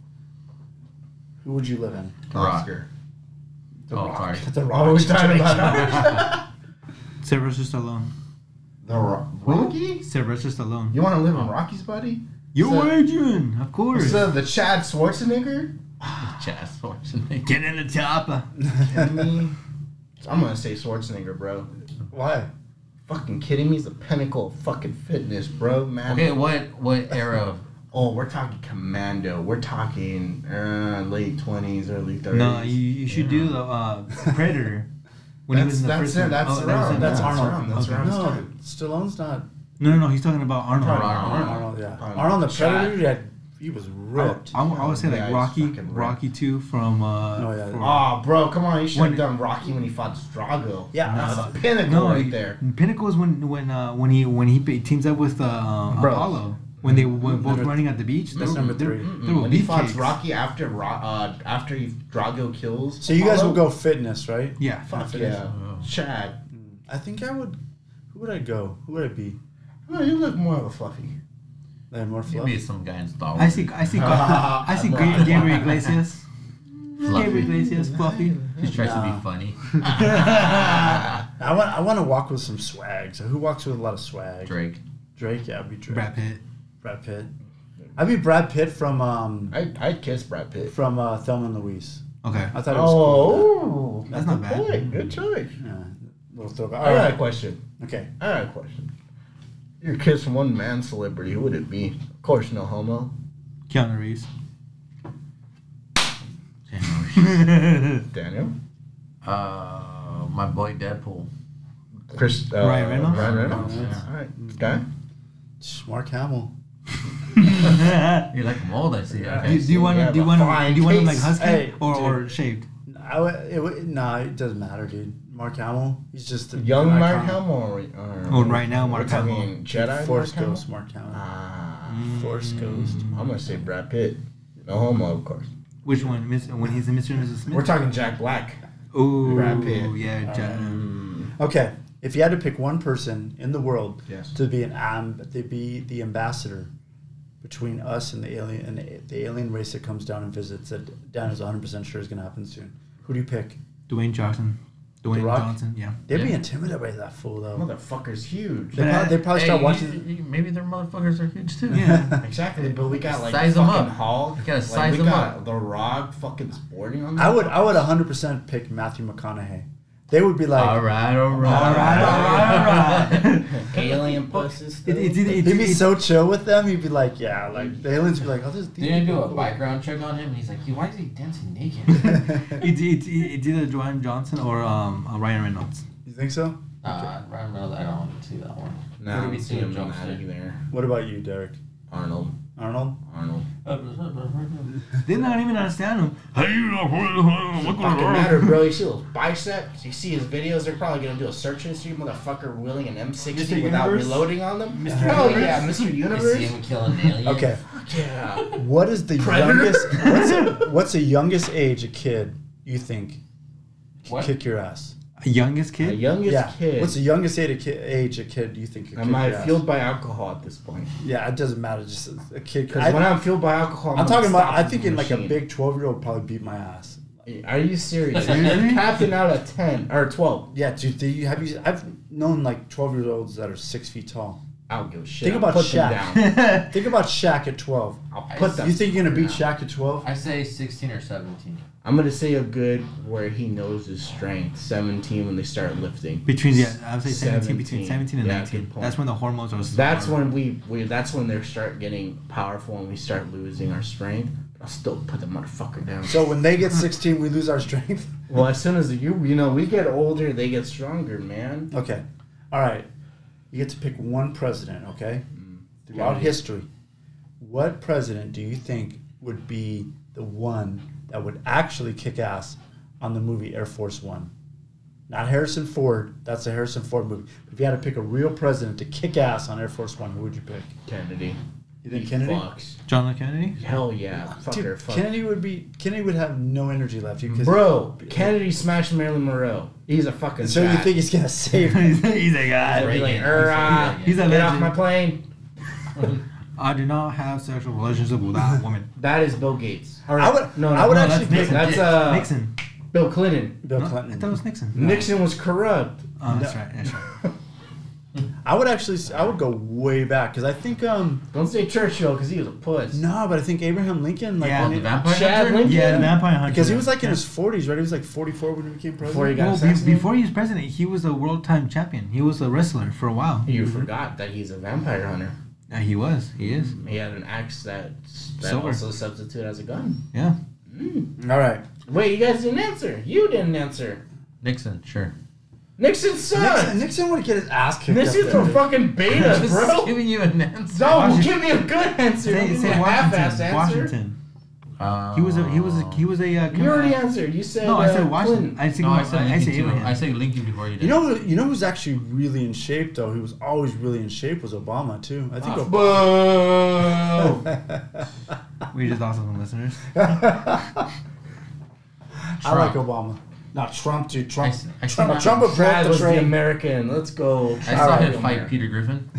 Who would you live in? Oscar. The Oh, Rock. sorry. The Rock. Oh, we're talking about Sylvester Stallone. The Rock. Rocky? Sylvester Stallone. You want to live in Rocky's, buddy? You're So- Adrian, of course. So the Chad Schwarzenegger? Chad Schwarzenegger. Get in the chopper. Kidding me? I'm gonna say Schwarzenegger, bro. Why? Fucking kidding me? He's the pinnacle of fucking fitness, bro, man. Okay, what what era of Oh, we're talking Commando. We're talking uh, late twenties, early thirties. No, you, you should do the uh, Predator. When he was in the That's- first that's one. it, that's Oh, around, was That's Yeah, Arnold. around, that's Okay. around No, time. Stallone's not. No, no, no. He's talking about Arnold. Arnold. Arnold, Arnold. yeah. Arnold. Arnold the Shot. Predator, yeah, he was ripped. I, I would say like Yeah, he's Rocky, fucking ripped. Rocky two from. Uh, Oh, yeah. from- Oh, bro, come on! You should When- have done Rocky when he fought Drago. Yeah, that's no, the pinnacle no, right he- there. Pinnacle is when when uh, when he when he be- teams up with uh, um, Bro. Apollo when they were both Number- running at the beach. that's They were- number they were- three. they were When he fights beefcakes. Rocky after Ro- uh, after he Drago kills. So you guys Apollo? will go fitness, right? Yeah. Fuck fitness. yeah, Chad. I think I would. Who would I go? Who would I be? No, you look more of a fluffy. They have more you fluff. be some guy in Star Wars. I see. I see. I see. Ga- Gabriel Iglesias. Gabriel Iglesias, fluffy. He tries to Nah. be funny. I want. I want to walk with some swag. So who walks with a lot of swag? Drake. Drake. Yeah, I'd be Drake. Brad Pitt. Brad Pitt. I'd be Brad Pitt from um I I'd kiss Brad Pitt. from uh, Thelma and Louise. Okay. I thought it was cool. Oh, That's not bad. Good, good choice. Yeah, little throwback. I All got a right. question. Okay. I got a question. You're kissing one man celebrity. Who would it be? Of course, no homo. Keanu Reeves. Daniel. Uh, my boy Deadpool. Chris. Uh, Ryan Reynolds? Ryan Reynolds. Yeah. All right. Guy. Mark Hamill. You like him old, I see. Yeah. Okay. Do, do you want Yeah, do you but want fine do you want him like case. husky Hey, or, dude. or shaved? I would, it would, nah, it doesn't matter, dude. Mark Hamill, he's just a Young an Mark icon. Hamill. Or, or, Oh, right now, we're Mark talking Hamill. Jedi. Force Mark Hamill? Ghost, Mark Hamill. Ah, Force Ghost. I'm gonna say Brad Pitt. No homo, of course. Which one? Miss, when he's in Mister and Missus Smith? We're talking Jack Black. Ooh, Brad Pitt. yeah. Ja- Okay, if you had to pick one person in the world Yes. to be an um, to be the ambassador between us and the alien and the, the alien race that comes down and visits, that Dan is one hundred percent sure is going to happen soon. Who do you pick? Dwayne Johnson. The Dwayne Rock? Johnson. Yeah. They'd be Yeah. intimidated by that fool though. Motherfucker's huge. They probably, they probably Hey, start you- watching. you- maybe their motherfuckers are huge too. Yeah. Exactly, but we got like Size 'em fucking up. Hulk. You gotta like, size we 'em got up. The Rock fucking sporting on. I would that. I would one hundred percent pick Matthew McConaughey. They would be like, All right, all right, All right, all right, all right. Alien pussies. It, it's either, it's, he'd be it's, so chill with them. He'd be like, yeah, like the aliens would be like, oh, this. Didn't I do a background check on him? He's like, why is he dancing naked? it's, it's, it's either Dwayne Johnson or um, uh, Ryan Reynolds. You think so? Uh, Ryan Reynolds, I don't want to see that one. No, Would it I'm be seeing too him jokes out of there? there. What about you, Derek? Arnold. Arnold? Arnold. They don't even understand him. Fucking matter, bro. You see those biceps? You see his videos? They're probably gonna do a search history, motherfucker, wheeling an M sixty Mister without Universe? reloading on them. Mister Oh Universe? yeah, Mister You see Universe. him killing an alien? Okay. Yeah. What is the Predator? youngest? What's, a, what's the youngest age a kid you think can What? kick your ass? A youngest The kid? youngest yeah. kid. What's the youngest age a kid, age a kid you think can Am kick I your ass? fueled by alcohol at this point? Yeah, it doesn't matter. Just a, a kid. Because I, when I'm fueled by alcohol, I'm, I'm talking about. I unstoppable think in like a machine. big twelve year old probably beat my ass. Are you serious? Really? Captain out of ten or twelve. Yeah, dude. Do you have you? I've known like twelve year olds that are six feet tall. I don't give a shit. Think I'll about put them Shaq. down. Think about Shaq at twelve. I'll put them. You think you're gonna beat down. Shaq at twelve? I say sixteen or seventeen. I'm gonna say a good where he knows his strength. seventeen when they start lifting. Between, yeah, I would say seventeen, between seventeen and Yeah, nineteen. good point. That's when the hormones are. That's when we, we that's when they start getting powerful and we start losing our strength. I'll still put the motherfucker down. So when they get sixteen, we lose our strength. Well, as soon as you you know we get older, they get stronger, man. Okay, all right. You get to pick one president. Okay, throughout Okay. history, what president do you think would be the one that would actually kick ass on the movie Air Force One? Not Harrison Ford. That's a Harrison Ford movie. If you had to pick a real president to kick ass on Air Force One, who would you pick? Kennedy. You think He Kennedy? fucks. John F. Kennedy? Hell yeah, fucker, Dude, fuck. Kennedy would be. Kennedy would have no energy left. Because Bro, Kennedy smashed Marilyn Monroe. He's a fucking. So you fat. think he's gonna save? he's, he's a guy. He'd be like, Reagan. "Er, uh, He's a get off legend. my plane." I do not have sexual relationship with that woman. That is Bill Gates. Or, I would. No, no, I would no, actually that's pick Nixon. That's uh, Nixon. Bill Clinton. Bill No, Clinton. I thought it was Nixon. Nixon was corrupt. Oh, that's right. That's right. I would actually. s- I would go way back because I think. um Don't say Churchill because he was a puss. No, but I think Abraham Lincoln. Like Yeah, when the he- Vampire Chad Hunter? Lincoln. Yeah, the vampire hunter. because he was like in Yeah. his forties, right? He was like forty-four when he became president. Before he got Well, be, assassinated. before he was president, he was a world time champion. He was a wrestler for a while. You forgot that he's a vampire hunter. Yeah, he was. He is. He had an axe that that Silver. also substitute as a gun. Yeah. All right. Wait, you guys didn't answer. You didn't answer. Nixon, sure. Nixon sucks. Nixon, Nixon would get his ass kicked. Nixon's up a there. fucking beta, Just bro. giving you an answer. No, Washington. give me a good answer. Don't Say, give me say a half-assed Washington. answer. Washington. Uh, He was a. He was a. He was a. Uh, You already answered. You said. No, I said uh, Washington. Clinton. I said. No, I said I Lincoln said too. Abraham. I said Lincoln before you did. You know, who- you know who's actually really in shape though. He was always really in shape. Was Obama too? I think. Ah, Obama. boo. We just lost some listeners. I like Obama. Not Trump, dude. Trump. I s- I Trump, see Trump my- would Brad broke the was the train. American. Let's go. I saw Alright, him fight America. Peter Griffin.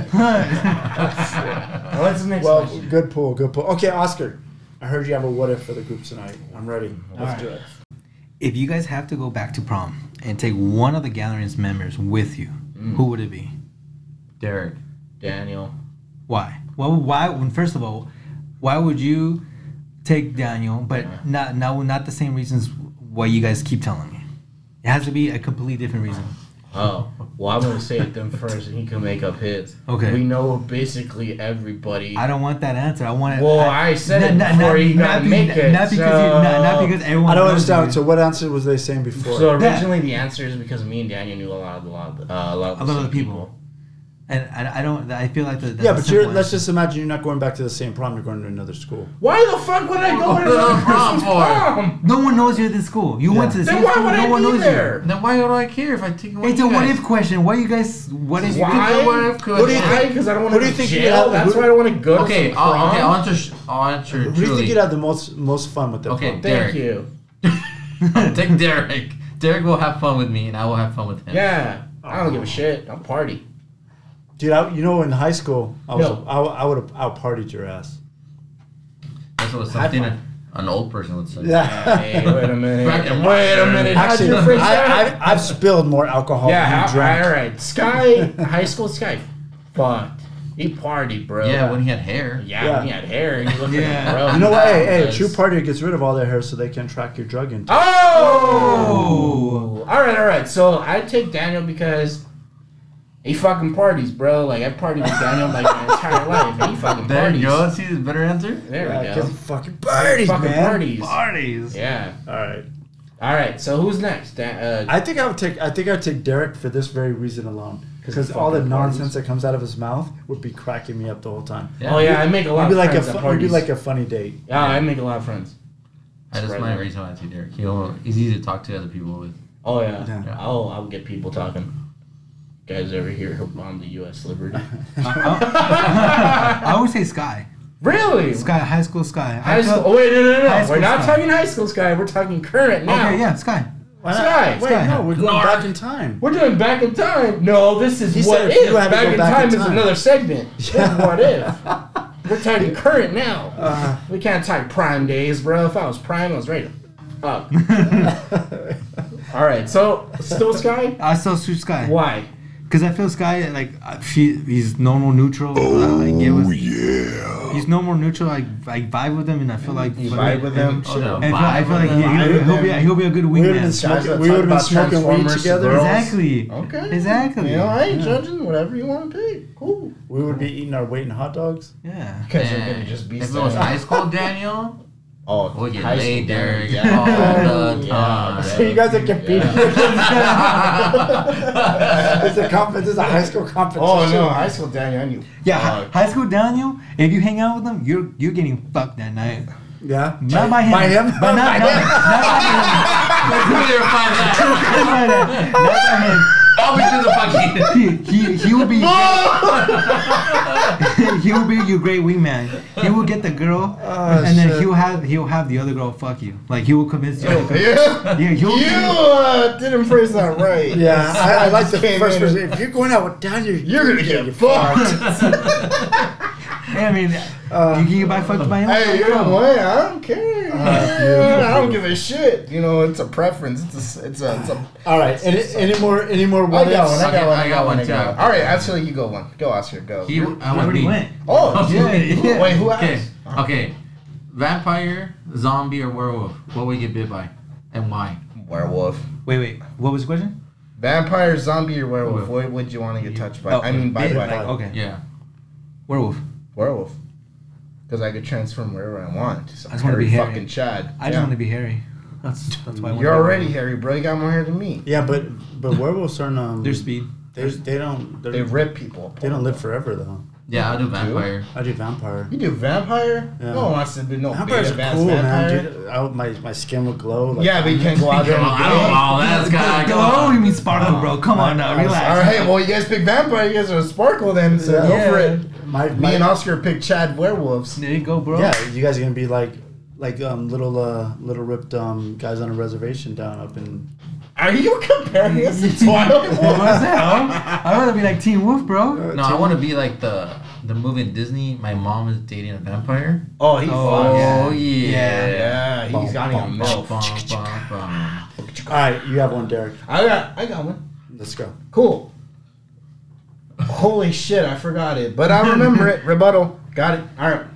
What's the next Well, question? good pull, good pull. Okay, Oscar. I heard you have a what if for the group tonight. I'm ready. Let's Alright. do it. If you guys have to go back to prom and take one of the Gatherings's members with you, who would it be? Derek. Daniel. Why? Well, why? When first of all, why would you take Daniel, but not not not the same reasons why you guys keep telling me? It has to be a completely different reason. Oh, well, I'm gonna say it then first, and he can make up his. Okay. We know basically everybody. I don't want that answer. I want it. Well, I said it before you gotta be- make it, Not because so- you, not, not because everyone. I don't knows understand. you. So, what answer was they saying before? So originally the answer is because me and Daniel knew a lot of a lot of, uh, a lot of a the lot of same the people. And I, I don't. I feel like the. yeah, but you're, let's just imagine you're not going back to the same prom. You're going to another school. Why the fuck would I go to another person's prom? No one knows you're at this school. You went to the Then same why school. would No I one be knows there? you. Then why do I care if I take one? It's a what if question. Why you guys? What if? Why? What if? Who do you think? Because I don't want who to do go you to think you'd jail. have- That's who- why I don't want to go to Okay, some I'll, prom. okay. I'll answer. sh- I'll answer. Who do you truly. think you'd have the most most fun with the Okay, prom? Derek. Thank you. I'll take Derek. Derek will have fun with me, and I will have fun with him. Yeah, I don't give a shit. I'll party. Dude, I, you know, in high school, I was No. I, I would have out partied your ass. That's what something an, an old person would say. Yeah. Hey, wait a minute. Back in Wait a my- minute. How'd Actually, your friends start? I, I, I've spilled more alcohol Yeah, than you all drank. right, all right. Sky, high school Sky, fucked. He partied, bro. Yeah, when he had hair. Yeah, Yeah. when he had hair, and you look Yeah. at him, bro. You know what? Hey, hey, a Because- true partier gets rid of all their hair so they can track your drug intake. Oh! All right, all right. So I take Daniel because he fucking parties, bro. Like I partied with Daniel like my entire life, and he fucking There parties. you go. See, the better answer. There Yeah, we 'cause go. he fucking parties, fucking man. parties. Parties. Yeah. All right. All right. So who's next? Da- uh, I think I would take. I think I would take Derek for this very reason alone, 'Cause because he all the fucking nonsense parties. that comes out of his mouth would be cracking me up the whole time. Yeah. oh yeah, I make a lot It'd be of like a friends at fu- it'd be parties. like a funny date. yeah, I make a lot of friends. That is Right my there. reason why I take Derek. He'll, he's easy to talk to other people with. Oh yeah. Yeah. I'll I'll get people talking. Guys over here who bombed the U S Liberty. I would say Sky. Really? Sky, high school Sky. High I school. felt- Oh wait, no, no, no. High We're school not Sky. talking high school Sky. We're talking current now. Okay, yeah, Sky. Why not? Sky. Wait, Sky. no, we're going Narc. back in time. We're doing back in time. No, this is He what said if if. you had to Back go in back time in is time. another segment. This is what if. We're talking current now. Uh, we can't talk prime days, bro. If I was prime, I was ready to fuck. All right, so still Sky. I still choose Sky. Why? Because I feel Sky like uh, she, he's normal neutral. Oh I get with, yeah. He's normal neutral. I I vibe with him, and I feel like You for vibe with him? Oh, no. I feel, I feel like he, Vibe he'll, with he'll be him. he'll be a good We would've been wingman. smoking- Guys that we talk would've been about smoking weed Transformers together. girls. Exactly. Okay. Exactly. You know, I ain't Yeah. judging. Whatever you want to pick. Cool. We would be eating our weight in hot dogs. Yeah. Because you're And gonna just be. if it was sad. high school Daniel, Oh, we'll get high laid school there Daniel, yeah. yeah. all the Yeah, time. So you guys are competing. It's a comp- This is a high school competition. Oh no, high school Daniel, I knew. Yeah, Uh, hi- high school Daniel. If you hang out with him, you're you're getting fucked that night. Yeah. Not by him. By him? But not, By not, him? not by him. Let's clarify that. Not by that. Not by him. I'll be to the fucking. He, he, he will be he will be your great wingman. He will get the girl, Oh, and then shit. he'll have he'll have the other girl fuck you. Like he will convince you. Yeah. Yeah, he'll, You uh, didn't phrase that right. Yeah, I, I like the Came first in. person. If you're going out with Daniel, You're gonna get fucked. I mean, Uh, you can buy fucked by him. Hey, you know what? I don't care. Uh, I don't give a shit. You know, it's a preference. It's a. It's a. It's a All right. Any, any more? Any more? I What got ifs? one. I got Okay, one. I got one, I got too. one. All right, actually, you go one. Go, Oscar. Go. He, You- I He would already be. went. oh, Yeah, yeah. Wait, who Okay. asked? Okay. Vampire, zombie, or werewolf? What would you get bit by, and why? Werewolf. Wait, wait. What was the question? Vampire, zombie, or werewolf? Werewolf. What would you want to get touched by? Oh, I mean, by bit, what? like, okay. Yeah. Werewolf. Werewolf. Because I could transform wherever I want. I just want to be Harry hairy. fucking Chad. I just Yeah. want to be hairy. That's that's why I want You're to be already hairy. hairy, bro. You got more hair than me. Yeah, but but werewolves aren't. Um, Their speed. They they don't. They rip people apart. They don't live forever though. Yeah, I'll do vampire. I do vampire. You do vampire? Yeah. No one wants to be no Vampires big are advanced cool, vampire. man. Dude, I, my my skin will glow. Like, Yeah, but you can't go out there and I don't know. That's kind of Oh, you mean sparkle, bro? Come on now, relax. All right, well, you guys pick vampire. You guys are sparkle then, so Yeah. go for Yeah. it. My, Me my, and Oscar pick Chad werewolves. There you go, bro. yeah, you guys are gonna be like like um little uh little ripped um guys on a reservation down up in. Are you comparing us to Twilight? What was that? Huh? I want to be like Teen Wolf, bro. No, I want to be like the the movie in Disney. My mom is dating a vampire. Oh, he Oh, fucks. Oh yeah. yeah. Yeah, he's Bum, got bum, him Bum, milk. bum, bum, bum. All right, you have one, Derek. I got, I got one. Let's go. Cool. Holy shit, I forgot it, but I remember it. Rebuttal. Got it. All right.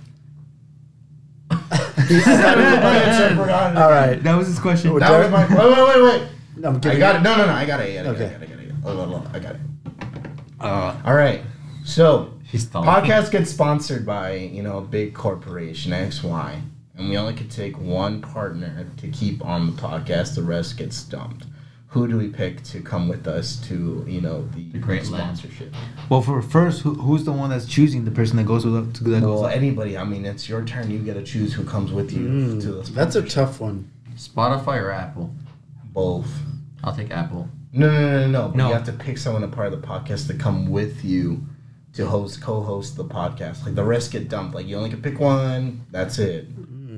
All All right. That was his question. Well, That Derek- was my. Wait, wait, wait, wait. I'm I giving got you- it. No, no, no. I got it. I got it. Okay. I got it. I got it. Oh, oh, oh, I got it. Uh, All right. So, He's talking. podcast gets sponsored by, you know, a big corporation, X Y, and we only could take one partner to keep on the podcast. The rest gets dumped. Who do we pick to come with us to, you know, the, The great land. sponsorship? well, for first, who, who's the one that's choosing the person that goes with to that goes? Well, up? anybody. I mean, it's your turn. You get to choose who comes with you to the Mm, that's a sponsorship. tough one. Spotify or Apple? Both. I'll take Apple. No, no, no, no, no. But No. you have to pick someone a part of the podcast to come with you to host, co-host the podcast. Like the rest get dumped. Like you only can pick one. That's it.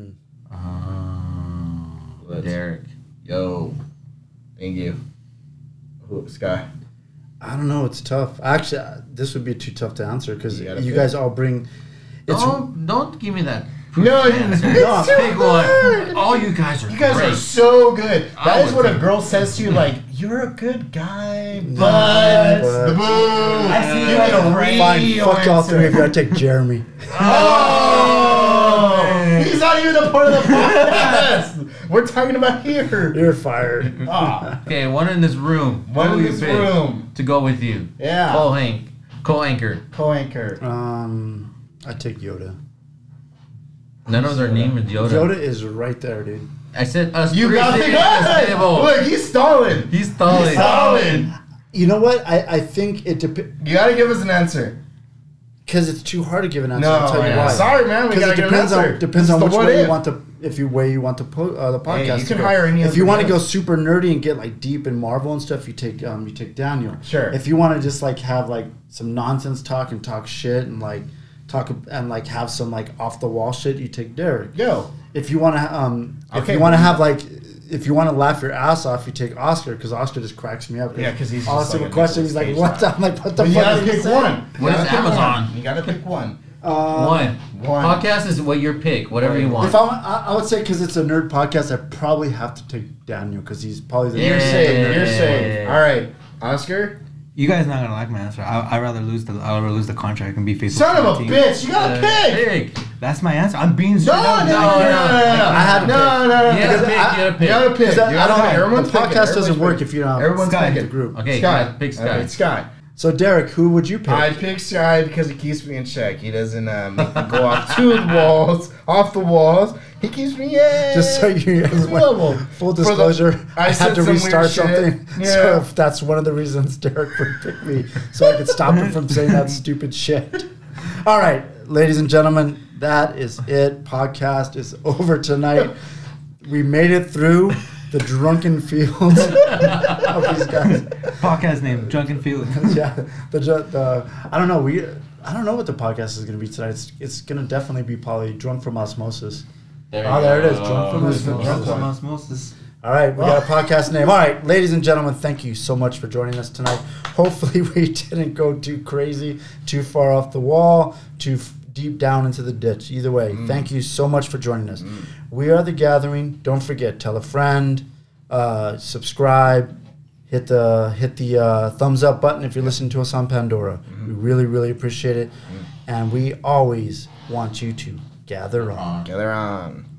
Oh, Let's- Derek. Yo, thank you. Who, Sky? I don't know. It's tough. Actually, uh, this would be too tough to answer because You you, gotta pick. guys all bring. It's Don't don't give me that. No, answer. it's too Pick hard. one. All you guys are You guys great. are so good. I That is would what a take- girl says to you. Like you're a good guy, but but- the boo. I see You you get a like a fine. real Fuck all answer. three of you. I take Jeremy. Oh, he's not even a part of the podcast. We're talking about here. You're fired. Ah, Okay, one in this room. One Who in will you this pick room. to go with you. Yeah. Co-hank, co-anchor. Co-anchor. Um, I take Yoda. None of their name is Yoda. Yoda is right there, dude. I said us You three got sitting the at guy. this table. Look, he's stalling. He's stalling. He's stalling. You know what? I, I think it depends You gotta give us an answer. because it's too hard to give an answer. No, I'll tell you yeah. why. Sorry, man, we Because gotta it give an depends answer. on depends This on is which the what way if. you want to if you way you want to po- uh, the podcast. Hey, you to can go. hire any If other you want to go guest. super nerdy and get like deep in Marvel and stuff, you take um you take Daniel. Sure. If you want to just like have like some nonsense talk and talk shit and like talk and like have some like off the wall shit, you take Derek. Yo. If you want to um if Okay, you want to but- have like if you want to laugh your ass off, you take Oscar because Oscar just cracks me up. Yeah, 'cause he's all just the like a question. He's Nicolas like, Cage what? guy. I'm like, what the But you fuck? gotta are you pick saying? one. What You is gotta pick Amazon? one. You gotta pick one. Uh, One. One. Podcast is what your pick. Whatever you want. If I, I, I would say because it's a nerd podcast, I probably have to take Daniel because he's probably the You're Yeah. safe. You're safe. All right, Oscar. You guys not gonna like my answer. I I'd rather lose the I'd rather lose the contract and be faithful. Son to of the a team. bitch! You gotta Uh, pick. pick. That's my answer. I'm being straight No, no, up. no, no, no, no, no. I had to no, pick. no, no, no. You gotta Because pick. I- You gotta pick. You gotta pick. Because I- You I gotta don't pick. know. Everyone's The picking. podcast doesn't Everyone's work picking. if you don't. Everyone's Sky picking. the group. Okay, Sky. yeah, pick Sky. Okay, Sky. So Derek, who would you pick? I pick Sky because he keeps me in check. He doesn't uh, make me go off to the walls, off the walls. He keeps me yeah. Just so you level. full For the- disclosure, I I, said had to some weird restart shit. something. Yeah. So if that's one of the reasons Derek would pick me, so I could stop him from saying that stupid shit. All right, ladies and gentlemen, that is it. Podcast is over tonight. We made it through the drunken fields of these guys. Podcast name Drunken Feelings. Yeah, the, ju- the I don't know. We I don't know what the podcast is going to be tonight. It's it's going to definitely be probably drunk from osmosis. There Oh, you there go. it is. Drunk from Who's the osmosis. drunk one? Osmosis. All right, we got a podcast name. All right, ladies and gentlemen, thank you so much for joining us tonight. Hopefully, we didn't go too crazy, too far off the wall, too f- deep down into the ditch. Either way, Mm. thank you so much for joining us. Mm. We are The Gathering. Don't forget, tell a friend, uh, subscribe, hit the hit the uh, thumbs up button if you're listening to us on Pandora. Mm-hmm. We really, really appreciate it. Mm. And we always want you to gather on. Gather on.